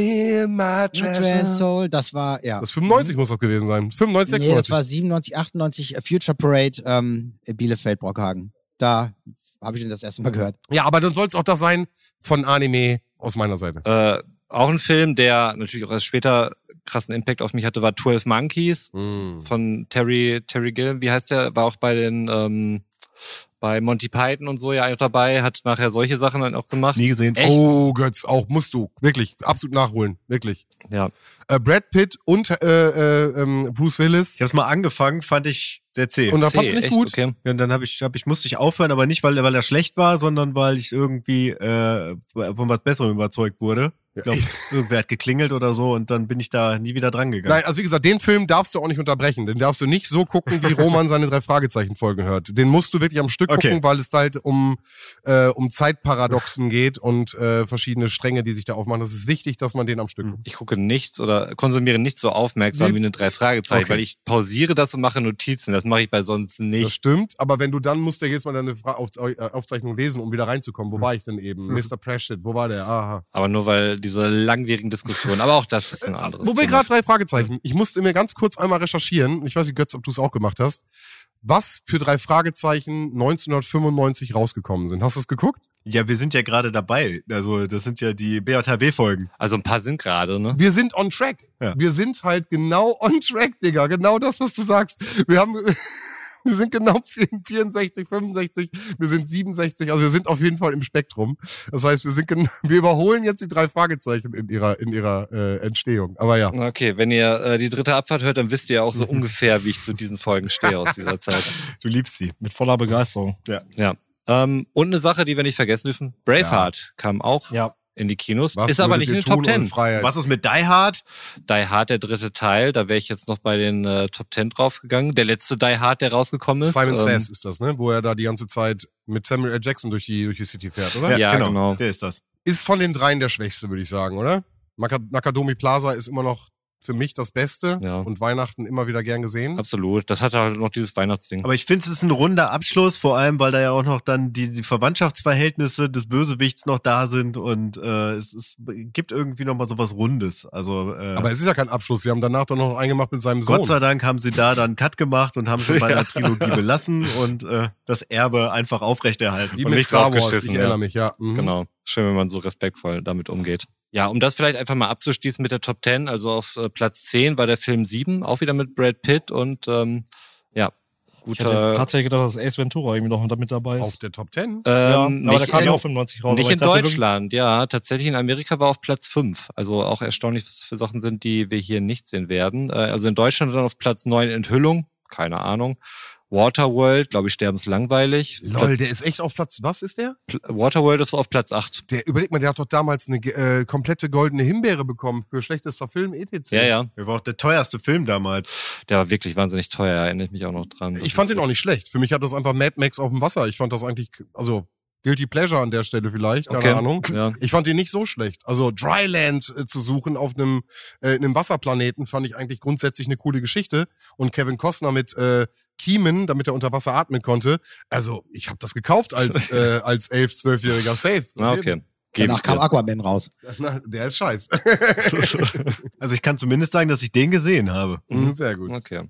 Soul, das war, ja. Das fünfundneunzig muss das gewesen sein. fünfundneunzig, Nee, sechsundneunzig. das war siebenundneunzig, achtundneunzig, Future Parade, ähm, in Bielefeld, Brockhagen. Da habe ich den das erste Mal gehört. Ja, aber dann soll es auch das sein von Anime aus meiner Seite. Äh, auch ein Film, der natürlich auch erst später krassen Impact auf mich hatte, war zwölf Monkeys Mm. von Terry, Terry Gilliam. Wie heißt der? War auch bei den, ähm, bei Monty Python und so ja auch dabei, hat nachher solche Sachen dann auch gemacht. Nie gesehen. Echt? Oh, Götz, auch musst du. Wirklich, absolut nachholen. Wirklich. Ja. Äh, Brad Pitt und äh, äh, ähm, Bruce Willis. Ich habe es mal angefangen, fand ich sehr zäh. Und da fand's nicht Echt? gut. Okay. Ja, und dann habe ich, hab ich, musste ich aufhören, aber nicht, weil, weil er schlecht war, sondern weil ich irgendwie äh, von was Besserem überzeugt wurde. Ich glaube, irgendwer hat geklingelt oder so und dann bin ich da nie wieder dran gegangen. Nein, also wie gesagt, den Film darfst du auch nicht unterbrechen. Den darfst du nicht so gucken, wie Roman seine drei Fragezeichen-Folgen hört. Den musst du wirklich am Stück Okay. gucken, weil es halt um, äh, um Zeitparadoxen geht und äh, verschiedene Stränge, die sich da aufmachen. Das ist wichtig, dass man den am Stück guckt. Ich gucke nichts oder konsumiere nicht so aufmerksam Nee. wie eine drei Fragezeichen, Okay. weil ich pausiere das und mache Notizen. Das mache ich bei sonst Das nicht. stimmt, aber wenn du dann musst du ja jedes Mal deine Fra Auf äh, Aufzeichnung lesen, um wieder reinzukommen. Wo war ich denn eben? Mister Pratchett, wo war der? Aha. Aber nur weil diese langwierigen Diskussionen. Aber auch das ist ein anderes Wo wir Thema. gerade drei Fragezeichen. Ich musste mir ganz kurz einmal recherchieren. Ich weiß nicht, Götz, ob du es auch gemacht hast. Was für drei Fragezeichen neunzehnhundertfünfundneunzig rausgekommen sind. Hast du es geguckt? Ja, wir sind ja gerade dabei. Also, das sind ja die B J H B-Folgen. Also ein paar sind gerade, ne? Wir sind on track. Ja. Wir sind halt genau on track, Digga. Genau das, was du sagst. Wir haben, wir sind genau vierundsechzig, fünfundsechzig, wir sind siebenundsechzig, also wir sind auf jeden Fall im Spektrum. Das heißt, wir sind, gen- wir überholen jetzt die drei Fragezeichen in ihrer, in ihrer äh, Entstehung. Aber ja. Okay, wenn ihr äh, die dritte Abfahrt hört, dann wisst ihr auch so ungefähr, wie ich zu diesen Folgen stehe aus dieser Zeit. Du liebst sie. Mit voller Begeisterung. Ja. Ähm, und eine Sache, die wir nicht vergessen dürfen, Braveheart kam auch Ja. in die Kinos, Was ist aber würdet nicht in ihr den Top tun, um Ten. Freiheit? Was ist mit Die Hard? Die Hard, der dritte Teil, da wäre ich jetzt noch bei den äh, Top Ten draufgegangen. Der letzte Die Hard, der rausgekommen ist. Simon ähm, Says ist das, ne? Wo er da die ganze Zeit mit Samuel L. Jackson durch die, durch die City fährt, oder? Ja, genau. Der ist das. Ist von den dreien der schwächste, würde ich sagen, oder? Naka- Nakatomi Plaza ist immer noch für mich das Beste Ja. und Weihnachten immer wieder gern gesehen. Absolut. Das hat halt noch dieses Weihnachtsding. Aber ich finde, es ist ein runder Abschluss, vor allem, weil da ja auch noch dann die, die Verwandtschaftsverhältnisse des Bösewichts noch da sind und äh, es, es gibt irgendwie noch mal so was Rundes. Also, äh, Aber es ist ja kein Abschluss. Sie haben danach doch noch einen gemacht mit seinem Sohn. Gott sei Dank haben sie da dann einen Cut gemacht und haben sie bei der Trilogie belassen und äh, das Erbe einfach aufrechterhalten. Wie und mit nicht Star Wars, ich draufgeschissen, erinnere ja. mich, ja. Mhm. Genau. Schön, wenn man so respektvoll damit umgeht. Ja, um das vielleicht einfach mal abzuschließen mit der Top Ten, also auf äh, Platz zehn war der Film sieben, auch wieder mit Brad Pitt und ähm, ja, Ich hätte guter... tatsächlich gedacht, dass Ace Ventura irgendwie noch mit dabei Auf ist. der Top Ten? Ja, ähm, aber der nicht kam ja in, auch fünfundneunzig raus. nicht aber in ich dachte wirklich- Deutschland, ja. Tatsächlich in Amerika war auf Platz fünf. Also auch erstaunlich, was das für Sachen sind, die wir hier nicht sehen werden. Äh, also in Deutschland dann auf Platz neun Enthüllung, keine Ahnung. Waterworld, glaube ich, sterbenslangweilig. Lol, der ist echt auf Platz, was ist der? Pl- Waterworld ist auf Platz acht. Der, überleg mal, der hat doch damals eine äh, komplette goldene Himbeere bekommen für schlechtester Film, et cetera. Ja, ja. Der war auch der teuerste Film damals. Der war wirklich wahnsinnig teuer, erinnere ich mich auch noch dran. Das Ich fand ist- den auch nicht schlecht. Für mich hat das einfach Mad Max auf dem Wasser. Ich fand das eigentlich, also Guilty Pleasure an der Stelle vielleicht, keine Okay. Ahnung. Ja. Ich fand den nicht so schlecht. Also Dryland äh, zu suchen auf einem, äh, einem Wasserplaneten fand ich eigentlich grundsätzlich eine coole Geschichte. Und Kevin Costner mit äh, Kiemen, damit er unter Wasser atmen konnte. Also ich habe das gekauft als äh, als elf-, zwölfjähriger Safe. Ah, okay. Danach kam Aquaman raus. Na, der ist scheiß. Also ich kann zumindest sagen, dass ich den gesehen habe. Mhm, Sehr gut. Okay.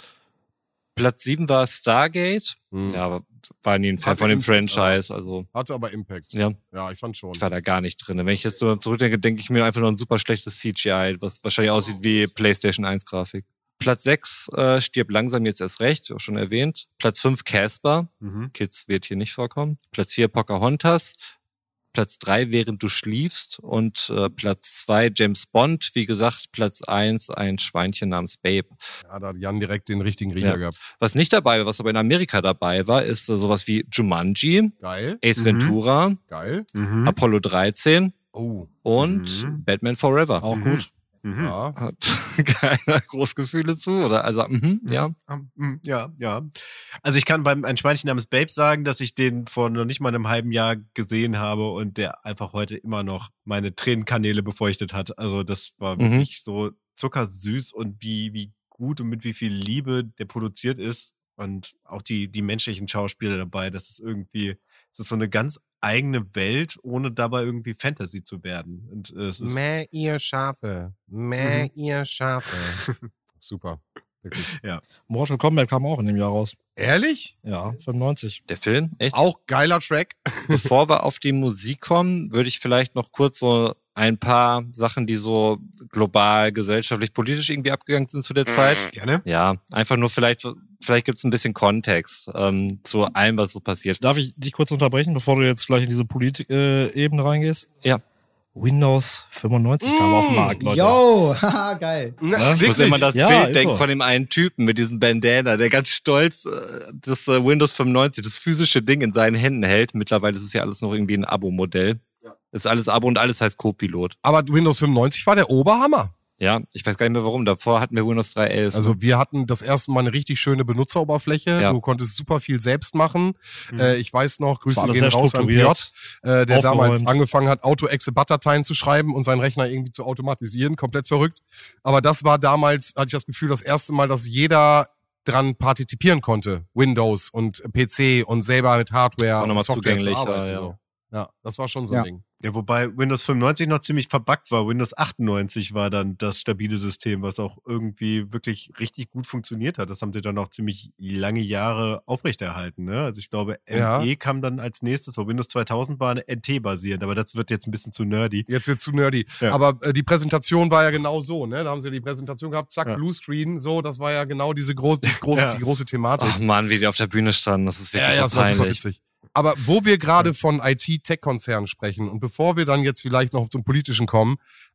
Platz sieben war Stargate. Mhm. Ja, aber war nie ein Fan Hatte von dem Impact, Franchise. Also, Hatte aber Impact. ja, Ja, ich fand schon. ich war da gar nicht drin. Wenn ich jetzt so zurückdenke, denke ich mir einfach nur ein super schlechtes C G I, was wahrscheinlich aussieht wie PlayStation eins Grafik. Platz sechs äh, stirbt langsam jetzt erst recht, auch schon erwähnt. Platz fünf Casper. Mhm. Kids wird hier nicht vorkommen. Platz vier Pocahontas. Platz drei Während du schliefst. Und äh, Platz zwei James Bond. Wie gesagt, Platz eins ein Schweinchen namens Babe. Ja, da hat Jan direkt den richtigen Riecher Ja. gehabt. Was nicht dabei war, was aber in Amerika dabei war, ist äh, sowas wie Jumanji, Geil, Ace Mhm. Ventura, geil. Mhm. Apollo dreizehn Oh, und Mhm. Batman Forever. Auch Mhm. gut. Mhm. ja. Hat keiner Großgefühle zu, oder? Also, mhm, ja. Mhm, Ja, ja. Also ich kann beim ein Schweinchen namens Babe sagen, dass ich den vor noch nicht mal einem halben Jahr gesehen habe und der einfach heute immer noch meine Tränenkanäle befeuchtet hat. Also das war Mhm. wirklich so zuckersüß und wie, wie gut und mit wie viel Liebe der produziert ist. Und auch die, die menschlichen Schauspieler dabei, das ist irgendwie, es ist so eine ganz eigene Welt, ohne dabei irgendwie Fantasy zu werden. Und äh, es ist Mäh ihr Schafe. Mäh Mhm. ihr Schafe. Super. Wirklich. Mortal Kombat kam auch in dem Jahr raus. Ehrlich? Ja, fünfundneunzig. Der Film, echt? Auch geiler Track. Bevor wir auf die Musik kommen, würde ich vielleicht noch kurz so ein paar Sachen, die so global, gesellschaftlich, politisch irgendwie abgegangen sind zu der Zeit. gerne. Ja, einfach nur vielleicht, vielleicht gibt es ein bisschen Kontext ähm, zu allem, was so passiert. Darf ich dich kurz unterbrechen, bevor du jetzt gleich in diese Politik-Ebene reingehst? Ja. Windows fünfundneunzig kam auf den Markt, Leute. Yo, haha, geil. Na, Ja, Ich muss immer das Ja, Bild ist denken so. von dem einen Typen mit diesem Bandana, der ganz stolz äh, das äh, Windows fünfundneunzig, das physische Ding in seinen Händen hält. Mittlerweile ist es ja alles noch irgendwie ein Abo-Modell. Ist alles Abo und alles heißt Copilot. Aber Windows fünfundneunzig war der Oberhammer. Ja, ich weiß gar nicht mehr warum. Davor hatten wir Windows drei Punkt elf. Also wir hatten das erste Mal eine richtig schöne Benutzeroberfläche. Ja. Du konntest super viel selbst machen. Äh, ich weiß noch, Grüße alles gehen sehr raus an J, strukturiert, äh, der damals aufgeräumt. angefangen hat, Auto-Exe-Dateien zu schreiben und seinen Rechner irgendwie zu automatisieren. Komplett verrückt. Aber das war damals, hatte ich das Gefühl, das erste Mal, dass jeder dran partizipieren konnte. Windows und P C und selber mit Hardware Auch nochmal und Software zu zugänglicher, arbeiten. ja. So. Ja, das war schon so Ja. ein Ding. Ja, wobei Windows fünfundneunzig noch ziemlich verbuggt war. Windows achtundneunzig war dann das stabile System, was auch irgendwie wirklich richtig gut funktioniert hat. Das haben die dann auch ziemlich lange Jahre aufrechterhalten. Ne? Also ich glaube, Ja. M E kam dann als nächstes. So Windows zweitausend war eine N T-basierend, aber das wird jetzt ein bisschen zu nerdy. Jetzt wird's zu nerdy. Ja. Aber äh, die Präsentation war ja genau so, ne? Da haben sie die Präsentation gehabt, zack, Ja. Bluescreen, so, das war ja genau diese große, dieses große, Ja. die große Thematik. Ach Mann, wie die auf der Bühne standen, das ist wirklich ja, ja, das so war super peinlich. witzig. Aber wo wir gerade von I T-Tech-Konzernen sprechen und bevor wir dann jetzt vielleicht noch zum Politischen kommen,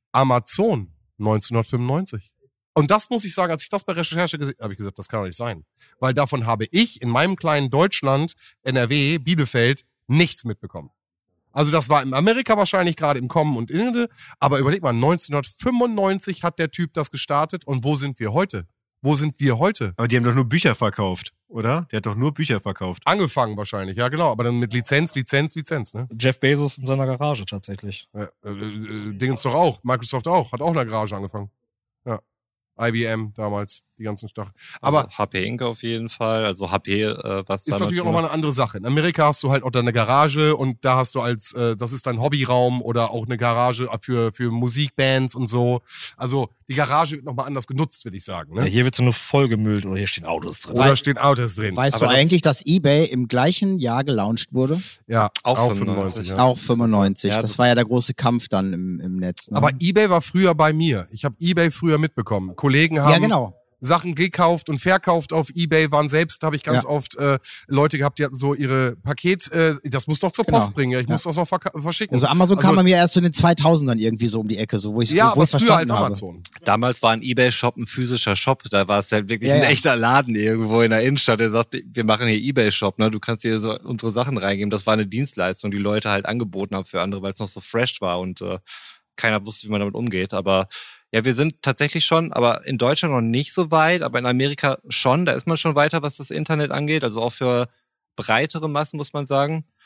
Amazon neunzehnhundertfünfundneunzig. Und das muss ich sagen, als ich das bei Recherche gesehen habe, habe ich gesagt, das kann doch nicht sein. Weil davon habe ich in meinem kleinen Deutschland, N R W, Bielefeld, nichts mitbekommen. Also das war in Amerika wahrscheinlich gerade im Kommen und Ende, aber überleg mal, neunzehnhundertfünfundneunzig hat der Typ das gestartet und wo sind wir heute? Wo sind wir heute? Aber die haben doch nur Bücher verkauft, oder? Der hat doch nur Bücher verkauft. Angefangen wahrscheinlich, ja genau, aber dann mit Lizenz, Lizenz, Lizenz, ne? Jeff Bezos in seiner Garage tatsächlich. Ja, äh, äh, Dingens doch auch, Microsoft auch, hat auch in der Garage angefangen. Ja. I B M damals, die ganzen Stacheln. Aber also H P Inc auf jeden Fall, also H P, äh, was ist damals natürlich auch nur- nochmal eine andere Sache. In Amerika hast du halt auch deine Garage und da hast du als, äh, das ist dein Hobbyraum oder auch eine Garage für, für Musikbands und so. Also die Garage wird nochmal anders genutzt, würde ich sagen. Ja, Ne? hier wird sie nur vollgemüllt oder hier stehen Autos drin. Oder stehen Autos drin. Weißt Aber du das- eigentlich, dass eBay im gleichen Jahr gelauncht wurde? Ja, Auch auch fünfundneunzig. fünfundneunzig. Ja. Auch fünfundneunzig. Ja, das, das- war ja der große Kampf dann im, im Netz. Ne? Aber eBay war früher bei mir. Ich habe eBay früher mitbekommen. Kollegen haben ja, genau. Sachen gekauft und verkauft auf eBay, waren selbst, habe ich ganz Ja. oft äh, Leute gehabt, die hatten so ihre Paket, äh, das muss doch zur Genau. Post bringen, ja, ich Ja. muss das auch verka- verschicken. Also Amazon Also- kam bei mir erst so in den zweitausendern irgendwie so um die Ecke, so wo ich ja, wo aber ich's früher als verstanden habe. Amazon. Damals war ein Ebay-Shop ein physischer Shop. Da war es halt wirklich Ja, ein ja. echter Laden irgendwo in der Innenstadt, der sagt, wir machen hier Ebay-Shop, ne? Du kannst hier so unsere Sachen reingeben. Das war eine Dienstleistung, die Leute halt angeboten haben für andere, weil es noch so fresh war und äh, keiner wusste, wie man damit umgeht. Aber ja, wir sind tatsächlich schon, aber in Deutschland noch nicht so weit, aber in Amerika schon. Da ist man schon weiter, was das Internet angeht. Also auch für breitere Massen, muss man sagen.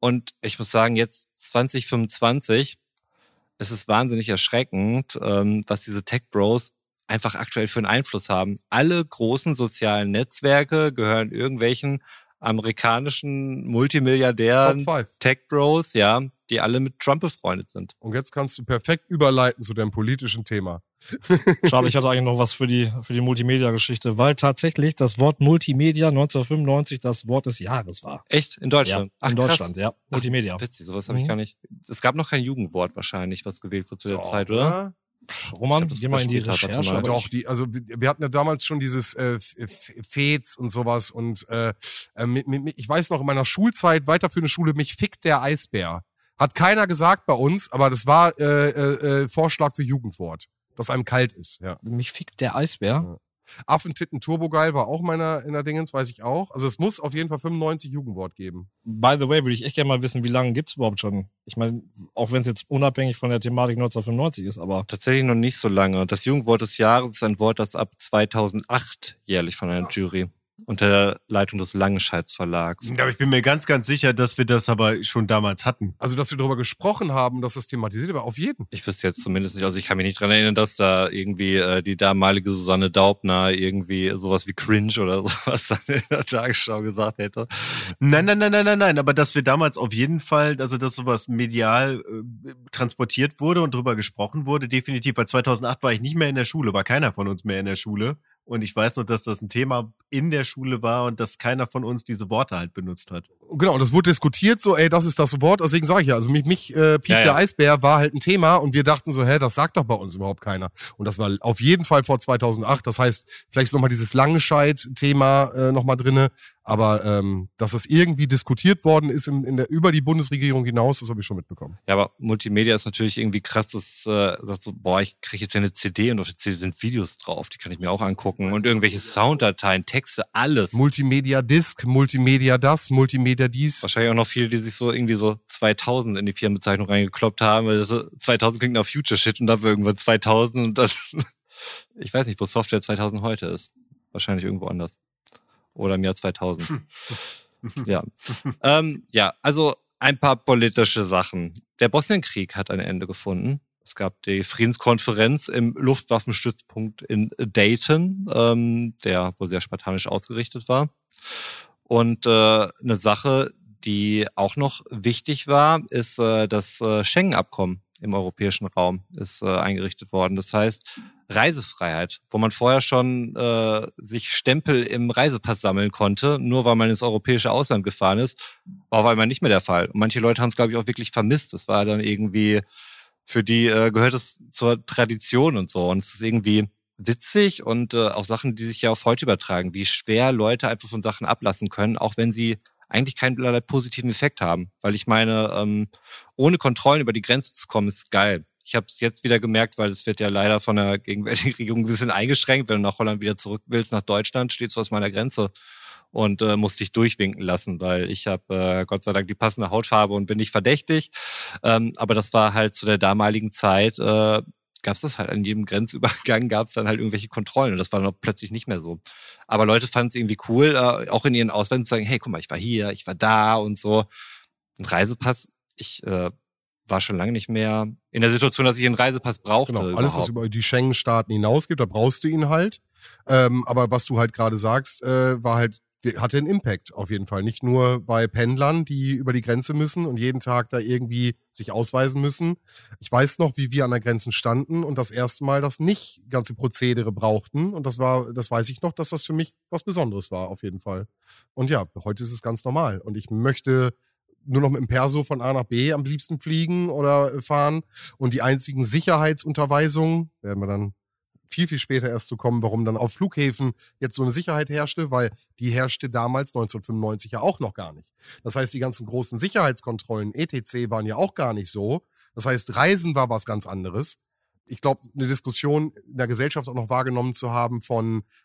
Und ich muss sagen, jetzt zwanzig fünfundzwanzig, es ist wahnsinnig erschreckend, ähm, was diese Tech-Bros einfach aktuell für einen Einfluss haben. Alle großen sozialen Netzwerke gehören irgendwelchen amerikanischen Multimilliardären, Top five. Tech-Bros, ja, die alle mit Trump befreundet sind. Und jetzt kannst du perfekt überleiten zu deinem politischen Thema. Schade, ich hatte eigentlich noch was für die, für die Multimedia-Geschichte, weil tatsächlich das Wort Multimedia neunzehnhundertfünfundneunzig das Wort des Jahres war. Echt? In Deutschland? Ja, in Ach, Deutschland, ja. Multimedia. Ach, witzig, sowas habe Mhm. ich gar nicht. Es gab noch kein Jugendwort wahrscheinlich, was gewählt wurde zu der Doch, Zeit, oder? Pff, Roman, Ich glaub, das geh mal in die überspielt hat, warte Recherche. mal. aber Doch, ich- die, also wir hatten ja damals schon dieses äh, F- F- Fez und sowas und äh, äh, mit, mit, ich weiß noch in meiner Schulzeit, weiterführende Schule, mich fickt der Eisbär. Hat keiner gesagt bei uns, aber das war äh, äh, äh, Vorschlag für Jugendwort, dass einem kalt ist. Ja. Mich fickt der Eisbär. Affentitten Turbogeil war auch meiner in der Dingens, weiß ich auch. Also es muss auf jeden Fall fünfundneunzig Jugendwort geben. By the way, würde ich echt gerne mal wissen, wie lange gibt's überhaupt schon? Ich meine, auch wenn es jetzt unabhängig von der Thematik neunzehnhundertfünfundneunzig ist, aber Tatsächlich noch nicht so lange. Das Jugendwort des Jahres ist ein Wort, das ab zweitausendacht jährlich von einer Jury unter der Leitung des Langenscheids Verlags. Aber ich bin mir ganz, ganz sicher, dass wir das aber schon damals hatten. Also dass wir darüber gesprochen haben, dass das thematisiert war, auf jeden. Ich wüsste jetzt zumindest nicht, also ich kann mich nicht dran erinnern, dass da irgendwie äh, die damalige Susanne Daubner irgendwie sowas wie Cringe oder sowas dann in der Tagesschau gesagt hätte. Nein, nein, nein, nein, nein, nein. Aber dass wir damals auf jeden Fall, also dass sowas medial äh, transportiert wurde und drüber gesprochen wurde, definitiv. Weil zweitausendacht war ich nicht mehr in der Schule, war keiner von uns mehr in der Schule. Und ich weiß noch, dass das ein Thema in der Schule war und dass keiner von uns diese Worte halt benutzt hat. Genau, und das wurde diskutiert, so, ey, das ist das Wort, deswegen sage ich ja, also mich, mich äh, Piep Ja, ja. der Eisbär war halt ein Thema und wir dachten so, hä, das sagt doch bei uns überhaupt keiner. Und das war auf jeden Fall vor zweitausendacht, das heißt, vielleicht ist nochmal dieses Langenscheid-Thema äh, nochmal drinne, aber ähm, dass das irgendwie diskutiert worden ist in, in der, über die Bundesregierung hinaus, das habe ich schon mitbekommen. Ja, aber Multimedia ist natürlich irgendwie krass, das äh, sagt so, boah, ich kriege jetzt ja eine C D und auf der C D sind Videos drauf, die kann ich mir auch angucken und irgendwelche Sounddateien, Texte, alles. Multimedia Disc, Multimedia das, Multimedia dies. Wahrscheinlich auch noch viele, die sich so irgendwie so zweitausend in die Firmenbezeichnung reingekloppt haben, weil das so zweitausend klingt nach Future Shit und dafür irgendwann zweitausend und dann, ich weiß nicht, wo Software zweitausend heute ist. Wahrscheinlich irgendwo anders. Oder im Jahr zweitausend. Ja. ähm, ja, also ein paar politische Sachen. Der Bosnienkrieg hat ein Ende gefunden. Es gab die Friedenskonferenz im Luftwaffenstützpunkt in Dayton, ähm, der wohl sehr spartanisch ausgerichtet war. Und äh, eine Sache, die auch noch wichtig war, ist äh, das äh, Schengen-Abkommen im europäischen Raum ist äh, eingerichtet worden. Das heißt Reisefreiheit, wo man vorher schon äh, sich Stempel im Reisepass sammeln konnte, nur weil man ins europäische Ausland gefahren ist, war auf einmal nicht mehr der Fall. Und manche Leute haben es, glaube ich, auch wirklich vermisst. Das war dann irgendwie, für die äh, gehört es zur Tradition und so. Und es ist irgendwie witzig und äh, auch Sachen, die sich ja auf heute übertragen, wie schwer Leute einfach von Sachen ablassen können, auch wenn sie eigentlich keinen positiven Effekt haben. Weil ich meine, ähm, ohne Kontrollen über die Grenze zu kommen, ist geil. Ich habe es jetzt wieder gemerkt, weil es wird ja leider von der gegenwärtigen Regierung ein bisschen eingeschränkt. Wenn du nach Holland wieder zurück willst, nach Deutschland, stehst du aus meiner Grenze und äh, musst dich durchwinken lassen, weil ich habe äh, Gott sei Dank die passende Hautfarbe und bin nicht verdächtig. Ähm, aber das war halt zu der damaligen Zeit, äh, gab es das halt an jedem Grenzübergang, gab es dann halt irgendwelche Kontrollen und das war dann plötzlich nicht mehr so. Aber Leute fanden es irgendwie cool, äh, auch in ihren Ausländern zu sagen, hey, guck mal, ich war hier, ich war da und so. Ein Reisepass, ich äh, war schon lange nicht mehr in der Situation, dass ich einen Reisepass brauchte. Genau, alles, was überhaupt. über die Schengen-Staaten hinausgeht, da brauchst du ihn halt. Ähm, aber was du halt gerade sagst, äh, war halt, hatte einen Impact auf jeden Fall. Nicht nur bei Pendlern, die über die Grenze müssen und jeden Tag da irgendwie sich ausweisen müssen. Ich weiß noch, wie wir an der Grenze standen und das erste Mal das nicht ganze Prozedere brauchten. Und das war, das weiß ich noch, dass das für mich was Besonderes war, auf jeden Fall. Und ja, heute ist es ganz normal. Und ich möchte nur noch mit dem Perso von A nach B am liebsten fliegen oder fahren. Und die einzigen Sicherheitsunterweisungen, werden wir dann viel, viel später erst zu kommen, warum dann auf Flughäfen jetzt so eine Sicherheit herrschte, weil die herrschte damals neunzehnhundertfünfundneunzig ja auch noch gar nicht. Das heißt, die ganzen großen Sicherheitskontrollen, et cetera, waren ja auch gar nicht so. Das heißt, Reisen war was ganz anderes. Ich glaube, eine Diskussion in der Gesellschaft auch noch wahrgenommen zu haben von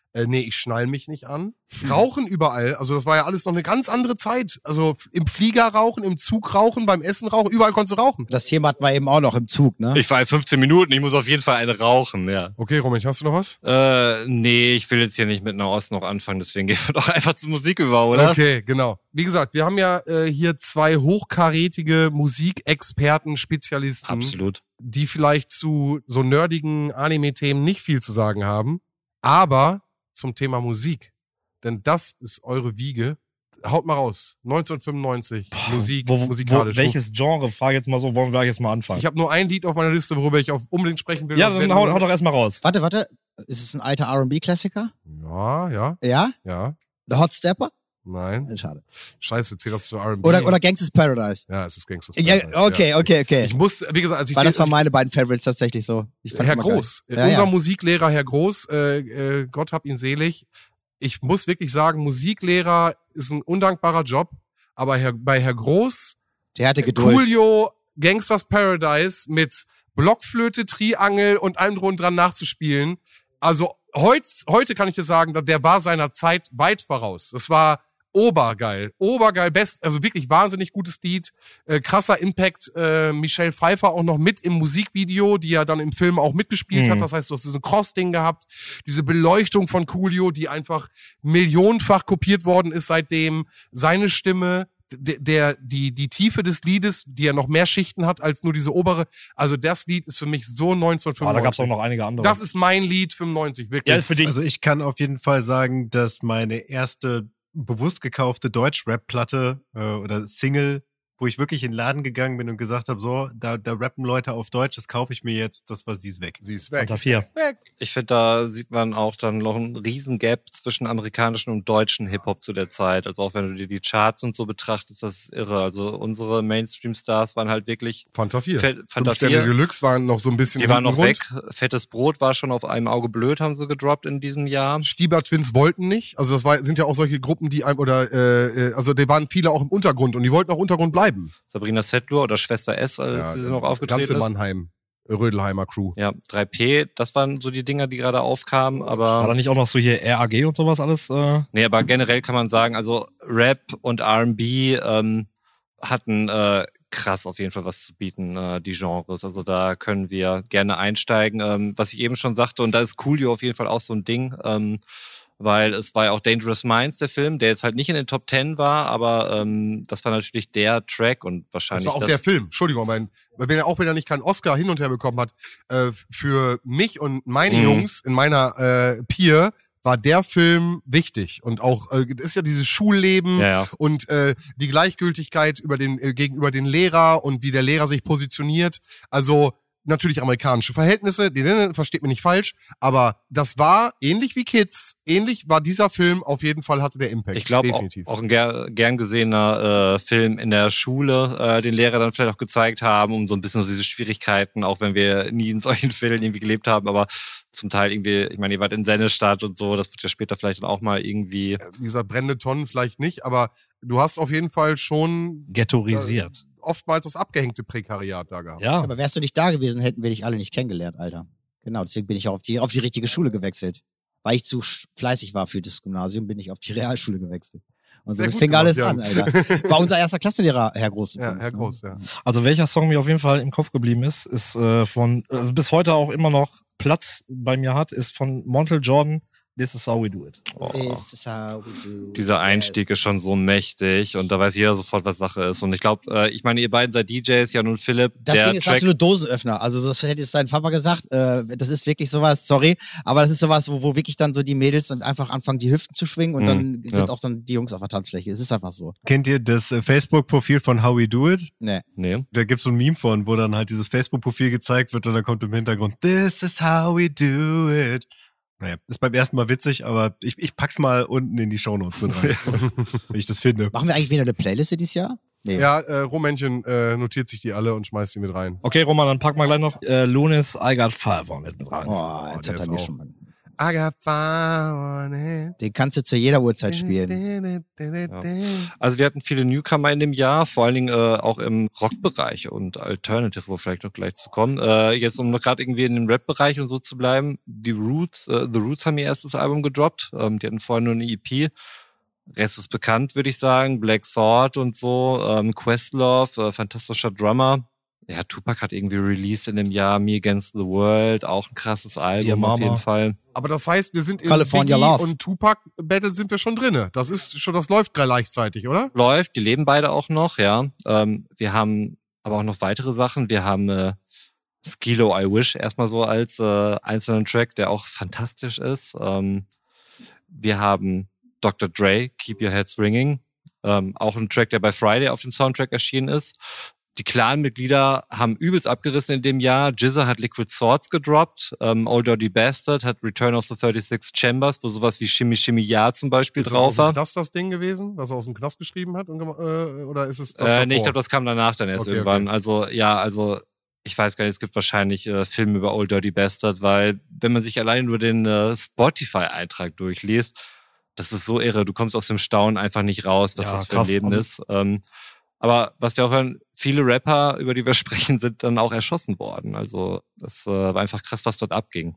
Äh, nee, ich schnall mich nicht an. Rauchen überall. Also das war ja alles noch eine ganz andere Zeit. Also im Flieger rauchen, im Zug rauchen, beim Essen rauchen, überall konntest du rauchen. Das Thema hatten wir eben auch noch im Zug, ne? Ich war in fünfzehn Minuten, ich muss auf jeden Fall eine rauchen, ja. Okay, Roman, hast du noch was? Äh, nee, ich will jetzt hier nicht mit Nahost noch anfangen, deswegen gehen wir doch einfach zur Musik über, oder? Okay, genau. Wie gesagt, wir haben ja äh, hier zwei hochkarätige Musikexperten, Spezialisten, Absolut. die vielleicht zu so nerdigen Anime-Themen nicht viel zu sagen haben, aber zum Thema Musik. Denn das ist eure Wiege. Haut mal raus. neunzehnhundertfünfundneunzig. Boah, Musik, wo, wo, musikalisch. Wo, welches Genre? Frage jetzt mal so, wollen wir jetzt mal anfangen? Ich habe nur ein Lied auf meiner Liste, worüber ich auf unbedingt sprechen will. Ja, dann hau, hau doch erstmal raus. Warte, warte. Ist es ein alter R und B-Klassiker? Ja, ja, Ja? ja. The Hot Stepper? Nein. Schade. Scheiße, zähl das zu R und B. Oder, oder Gangsta's Paradise? Ja, es ist Gangsta's Ja, Paradise. okay, ja. okay, okay. Ich muss, wie gesagt, als ich Weil das den- waren meine beiden Favorites tatsächlich so. Ich fand's Herr immer Groß, geil. Ja, unser ja. Musiklehrer Herr Groß, äh, äh, Gott hab ihn selig. Ich muss wirklich sagen, Musiklehrer ist ein undankbarer Job, aber Herr, bei Herr Groß, Der hatte Geduld. Coolio, Gangsters Paradise mit Blockflöte, Triangel und allem drum und dran nachzuspielen. Also heut, heute kann ich dir sagen, der war seiner Zeit weit voraus. Das war obergeil, obergeil, best, also wirklich wahnsinnig gutes Lied, äh, krasser Impact, äh, Michelle Pfeiffer auch noch mit im Musikvideo, die ja dann im Film auch mitgespielt Mhm. hat, das heißt, du hast so ein Cross-Ding gehabt, diese Beleuchtung von Coolio, die einfach millionenfach kopiert worden ist seitdem, seine Stimme, der, der, die, die Tiefe des Liedes, die ja noch mehr Schichten hat als nur diese obere, also das Lied ist für mich so neunzehnhundertfünfundneunzig. Aber da gab es auch noch einige andere. Das ist mein Lied fünfundneunzig, wirklich. ja, ist für dich. Also ich kann auf jeden Fall sagen, dass meine erste bewusst gekaufte Deutsch-Rap-Platte äh, oder Single, wo ich wirklich in den Laden gegangen bin und gesagt habe, so, da, da rappen Leute auf Deutsch, das kaufe ich mir jetzt, das war Sie ist weg. Sie ist weg. Unter vier. Weg. Ich finde, da sieht man auch dann noch einen riesen Gap zwischen amerikanischen und deutschen Hip-Hop zu der Zeit. Also auch wenn du dir die Charts und so betrachtest, das ist irre. Also unsere Mainstream-Stars waren halt wirklich Fanta vier. Fe- Fanta Fünf Sterne vier. Deluxe waren noch so ein bisschen Die waren noch hinten weg. Fettes Brot war schon auf einem Auge blöd, haben sie gedroppt in diesem Jahr. Stieber Twins wollten nicht. Also das war, sind ja auch solche Gruppen, die einem, oder äh, äh, also da waren viele auch im Untergrund und die wollten auch im Untergrund bleiben. Sabrina Settler oder Schwester S, als sie noch aufgetreten ganze ist. Mannheim, Rödelheimer Crew. Ja, drei P, das waren so die Dinger, die gerade aufkamen, War aber da nicht auch noch so hier R A G und sowas alles? Äh? nee, aber generell kann man sagen, also Rap und R und B ähm, hatten äh, krass auf jeden Fall was zu bieten, äh, die Genres. Also da können wir gerne einsteigen. Ähm, was ich eben schon sagte, und da ist Coolio auf jeden Fall auch so ein Ding, ähm, weil es war ja auch Dangerous Minds, der Film, der jetzt halt nicht in den Top Ten war, aber ähm, das war natürlich der Track und Das wahrscheinlich war auch das, der Film. Entschuldigung, mein, weil wenn er auch wenn er nicht keinen Oscar hin und her bekommen hat, äh, für mich und meine Mhm. Jungs in meiner äh, Peer war der Film wichtig und auch äh, das ist ja dieses Schulleben Ja, ja. und äh, die Gleichgültigkeit über den äh, gegenüber den Lehrer und wie der Lehrer sich positioniert. Also natürlich amerikanische Verhältnisse, die, die, versteht mich nicht falsch, aber das war ähnlich wie Kids, ähnlich war dieser Film auf jeden Fall, hatte der Impact. Ich glaube auch, definitiv. auch ein ger gern gesehener äh, Film in der Schule, äh, den Lehrer dann vielleicht auch gezeigt haben, um so ein bisschen so diese Schwierigkeiten, auch wenn wir nie in solchen Fällen irgendwie gelebt haben, aber zum Teil irgendwie, ich meine, ihr wart in Sennestadt und so, das wird ja später vielleicht dann auch mal irgendwie. Wie gesagt, brennende Tonnen vielleicht nicht, aber du hast auf jeden Fall schon Ghettoisiert. oftmals das abgehängte Prekariat da gehabt. Ja. Aber wärst du nicht da gewesen, hätten wir dich alle nicht kennengelernt, Alter. Genau, deswegen bin ich auch auf die, auf die richtige Schule gewechselt. Weil ich zu sch- fleißig war für das Gymnasium, bin ich auf die Realschule gewechselt. Und so Sehr gut fing alles gemacht, an, Alter. War unser erster Klassenlehrer, Herr Groß. Ja, übrigens, Herr ne? Groß, ja. Also welcher Song mir auf jeden Fall im Kopf geblieben ist, ist äh, von, also bis heute auch immer noch Platz bei mir hat, ist von Montel Jordan, This is how we do it. Oh. This is how we do Dieser it. Einstieg ist schon so mächtig und da weiß jeder sofort, was Sache ist. Und ich glaube, äh, ich meine, ihr beiden seid D Js, Jan und Philipp. Das der Ding ist Track, absolut Dosenöffner. Also das hätte jetzt dein Papa gesagt. Äh, das ist wirklich sowas, sorry, aber das ist sowas, wo, wo wirklich dann so die Mädels dann einfach anfangen, die Hüften zu schwingen und Mhm, dann sind ja. auch dann die Jungs auf der Tanzfläche. Es ist einfach so. Kennt ihr das äh, Facebook-Profil von How We Do It? Nee. Nee. Da gibt's so ein Meme von, wo dann halt dieses Facebook-Profil gezeigt wird und dann kommt im Hintergrund, This is how we do it. Naja, ist beim ersten Mal witzig, aber ich, ich pack's mal unten in die Shownotes mit rein, wenn ich das finde. Machen wir eigentlich wieder eine Playlist dieses Jahr? Nee. Ja, äh, Rummännchen äh, notiert sich die alle und schmeißt die mit rein. Okay, Roman, dann packen wir gleich noch äh, Lunis I Got Five on it mit rein. Oh, jetzt der hat ist er mir auch- schon mal. I got fire on it. Den kannst du zu jeder Uhrzeit spielen. Also wir hatten viele Newcomer in dem Jahr, vor allen Dingen äh, auch im Rock-Bereich und Alternative, wo wir vielleicht noch gleich zu kommen. Äh, jetzt, um noch gerade irgendwie in dem Rap-Bereich und so zu bleiben, die Roots, äh, The Roots haben ihr erstes Album gedroppt. Ähm, die hatten vorher nur eine E P. Rest ist bekannt, würde ich sagen. Black Thought und so, ähm, Questlove, äh, fantastischer Drummer. Ja, Tupac hat irgendwie released in dem Jahr Me Against the World, auch ein krasses Album auf jeden Fall. Aber das heißt, wir sind in California Biggie Love. und Tupac Battle sind wir schon drinne. Das ist schon, das läuft gleichzeitig, oder? Läuft, die leben beide auch noch, ja. Ähm, wir haben aber auch noch weitere Sachen. Wir haben äh, Skilo I Wish erstmal so als äh, einzelnen Track, der auch fantastisch ist. Ähm, wir haben Doktor Dre, Keep Your Heads Ringing, ähm, auch ein Track, der bei Friday auf dem Soundtrack erschienen ist. Die Clan-Mitglieder haben übelst abgerissen in dem Jahr. G Z A hat Liquid Swords gedroppt. Ähm, Old Dirty Bastard hat Return of the thirty-six Chambers, wo sowas wie Shimmy Shimmy Ja zum Beispiel Ist drauf das aus war. dem Knast das Ding gewesen, das er aus dem Knast geschrieben hat? Und, gem- äh, oder ist es das Äh, nee, ich davor? glaube, das kam danach dann erst Okay, irgendwann. okay. Also, ja, also, ich weiß gar nicht, es gibt wahrscheinlich äh, Filme über Old Dirty Bastard, weil, wenn man sich allein nur den äh, Spotify-Eintrag durchliest, das ist so irre. Du kommst aus dem Staunen einfach nicht raus, was Ja, das für krass. ein Leben Also- ist. Ähm, aber was wir auch hören, viele Rapper, über die wir sprechen, sind dann auch erschossen worden. Also, das äh, war einfach krass, was dort abging.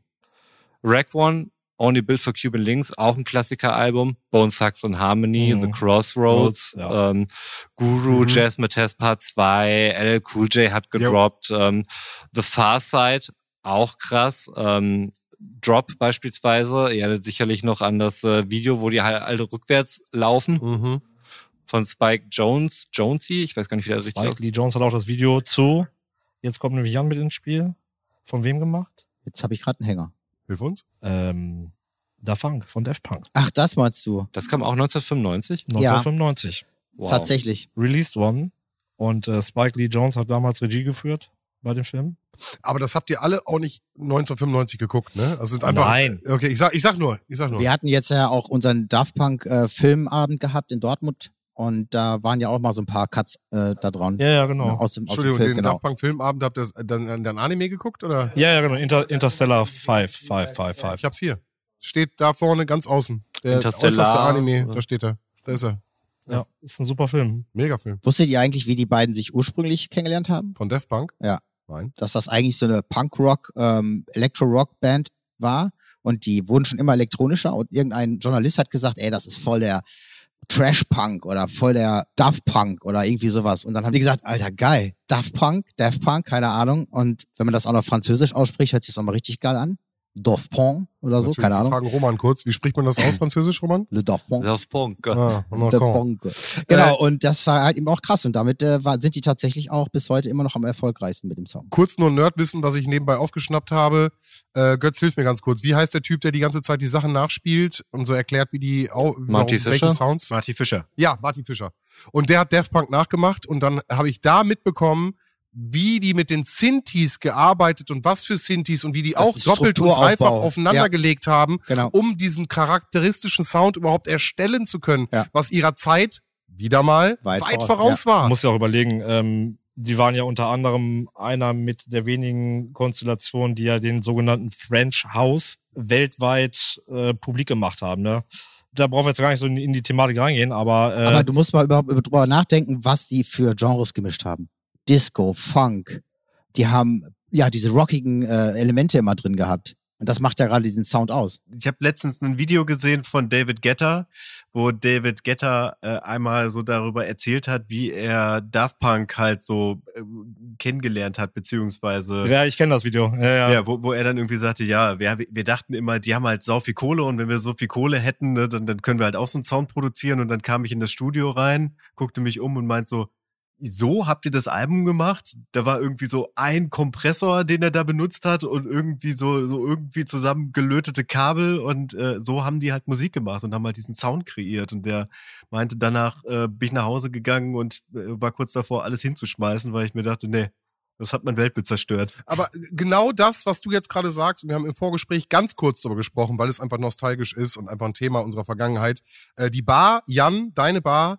Rack One, Only Built for Cuban Links, auch ein Klassiker-Album. Bone Thugs and Harmony, Mhm. The Crossroads, Ja. ähm, Guru, Mhm. Jazz Matez Part zwei, L L Cool J hat gedroppt, ähm, The Far Side, auch krass, ähm, Drop beispielsweise, ihr erinnert sicherlich noch an das äh, Video, wo die halt alle rückwärts laufen, Mhm. von Spike Jones, Jonesy, ich weiß gar nicht, wie der richtig Spike Lee Jones hat auch das Video zu. Jetzt kommt nämlich Jan mit ins Spiel. Von wem gemacht? Jetzt habe ich gerade einen Hänger. Hilf uns. Ähm, Da Funk von Daft Punk. Ach, das meinst du? Das kam auch neunzehnhundertfünfundneunzig. neunzehnhundertfünfundneunzig. Wow. Tatsächlich. Released worden. Und äh, Spike Lee Jones hat damals Regie geführt bei dem Film. Aber das habt ihr alle auch nicht neunzehnhundertfünfundneunzig geguckt, ne? Also sind einfach. Nein. Okay, ich sag, ich sag nur, ich sag nur. Wir hatten jetzt ja auch unseren Daft Punk äh, Filmabend gehabt in Dortmund und da waren ja auch mal so ein paar Cuts äh, da dran. Ja, ja, genau. Aus dem, aus dem Entschuldigung, Film, den genau. Daft Punk Filmabend habt ihr das- dann, dann Anime geguckt, oder? Ja, ja, genau. Inter Interstellar fünf, fünf, fünf, fünf. Ich hab's hier. Steht da vorne ganz außen. Der Interstellar, äußerste Anime, oder? da steht er. Da ist er. Ja, ist ein super Film. Megafilm. Wusstet ihr eigentlich, wie die beiden sich ursprünglich kennengelernt haben? Von Daft Punk? Ja. Nein. Dass das eigentlich so eine Punk-Rock, ähm, Electro-Rock-Band war und die wurden schon immer elektronischer und irgendein Journalist hat gesagt, ey, das ist voll der Trash-Punk oder voll der Daft Punk oder irgendwie sowas. Und dann haben die gesagt, Alter, geil, Daft Punk, Daft Punk, keine Ahnung. Und wenn man das auch noch französisch ausspricht, hört sich das auch mal richtig geil an. Daft Punk oder so, Natürlich, keine wir Ahnung. fragen Roman kurz. Wie spricht man das aus, französisch, Roman? Le Daft Punk. Das Punk. Ah, Der d'accord. Punk. Genau, und das war halt eben auch krass. Und damit äh, war, sind die tatsächlich auch bis heute immer noch am erfolgreichsten mit dem Song. Kurz nur Nerdwissen, was ich nebenbei aufgeschnappt habe. Äh, Götz, hilf mir ganz kurz. Wie heißt der Typ, der die ganze Zeit die Sachen nachspielt und so erklärt, wie die au- Marty warum- welche Fischer? Sounds? Marty Fischer. Ja, Martin Fischer. Und der hat Daft Punk nachgemacht und dann habe ich da mitbekommen, wie die mit den Synthes gearbeitet und was für Synthes und wie die Das auch ist doppelt und Strukturaufbau. dreifach aufeinander Ja. gelegt haben, Genau. um diesen charakteristischen Sound überhaupt erstellen zu können, Ja. was ihrer Zeit wieder mal Weit weit, voraus, voraus Man war. muss ja auch überlegen, ähm, die waren ja unter anderem einer mit der wenigen Konstellationen, die ja den sogenannten French House weltweit äh, publik gemacht haben. Ne? Da brauchen wir jetzt gar nicht so in, in die Thematik reingehen, aber, äh, Aber du musst mal überhaupt drüber nachdenken, was die für Genres gemischt haben. Disco, Funk. Die haben ja diese rockigen äh, Elemente immer drin gehabt. Und das macht ja gerade diesen Sound aus. Ich habe letztens ein Video gesehen von David Guetta, wo David Guetta äh, einmal so darüber erzählt hat, wie er Daft Punk halt so äh, kennengelernt hat, beziehungsweise ja, ich kenne das Video. Ja, ja. ja, wo, wo er dann irgendwie sagte, ja, wir, wir dachten immer, die haben halt sau viel Kohle und wenn wir so viel Kohle hätten, ne, dann, dann können wir halt auch so einen Sound produzieren. Und dann kam ich in das Studio rein, guckte mich um und meint so, so habt ihr das Album gemacht? Da war irgendwie so ein Kompressor, den er da benutzt hat und irgendwie so, so irgendwie zusammengelötete Kabel und äh, so haben die halt Musik gemacht und haben halt diesen Sound kreiert. Und der meinte, danach äh, bin ich nach Hause gegangen und äh, war kurz davor, alles hinzuschmeißen, weil ich mir dachte, nee, das hat mein Weltbild zerstört. Aber genau das, was du jetzt gerade sagst, und wir haben im Vorgespräch ganz kurz darüber gesprochen, weil es einfach nostalgisch ist und einfach ein Thema unserer Vergangenheit. Äh, die Bar, Jan, deine Bar,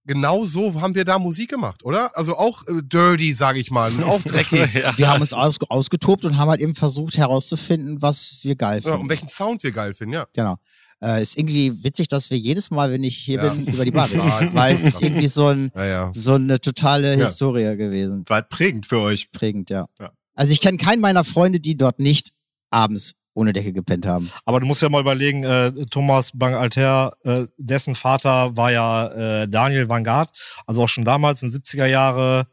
genau so haben wir da Musik gemacht, oder? Also auch äh, dirty, sage ich mal, und auch dreckig. Ja. Wir haben uns aus, ausgetobt und haben halt eben versucht herauszufinden, was wir geil Ja, finden. und welchen Sound wir geil finden, ja. Genau. Äh, ist irgendwie witzig, dass wir jedes Mal, wenn ich hier Ja. bin, über die Bar reden. Ja, es ist Weil es ist krass. irgendwie so, ein, Ja, ja. so eine totale Ja. Historie gewesen. War halt prägend für euch. Prägend, ja. Ja. Also ich kenne keinen meiner Freunde, die dort nicht abends ohne Decke gepennt haben. Aber du musst ja mal überlegen, äh, Thomas Bangalter, äh, dessen Vater war ja äh, Daniel Vanguard, also auch schon damals in siebziger Jahre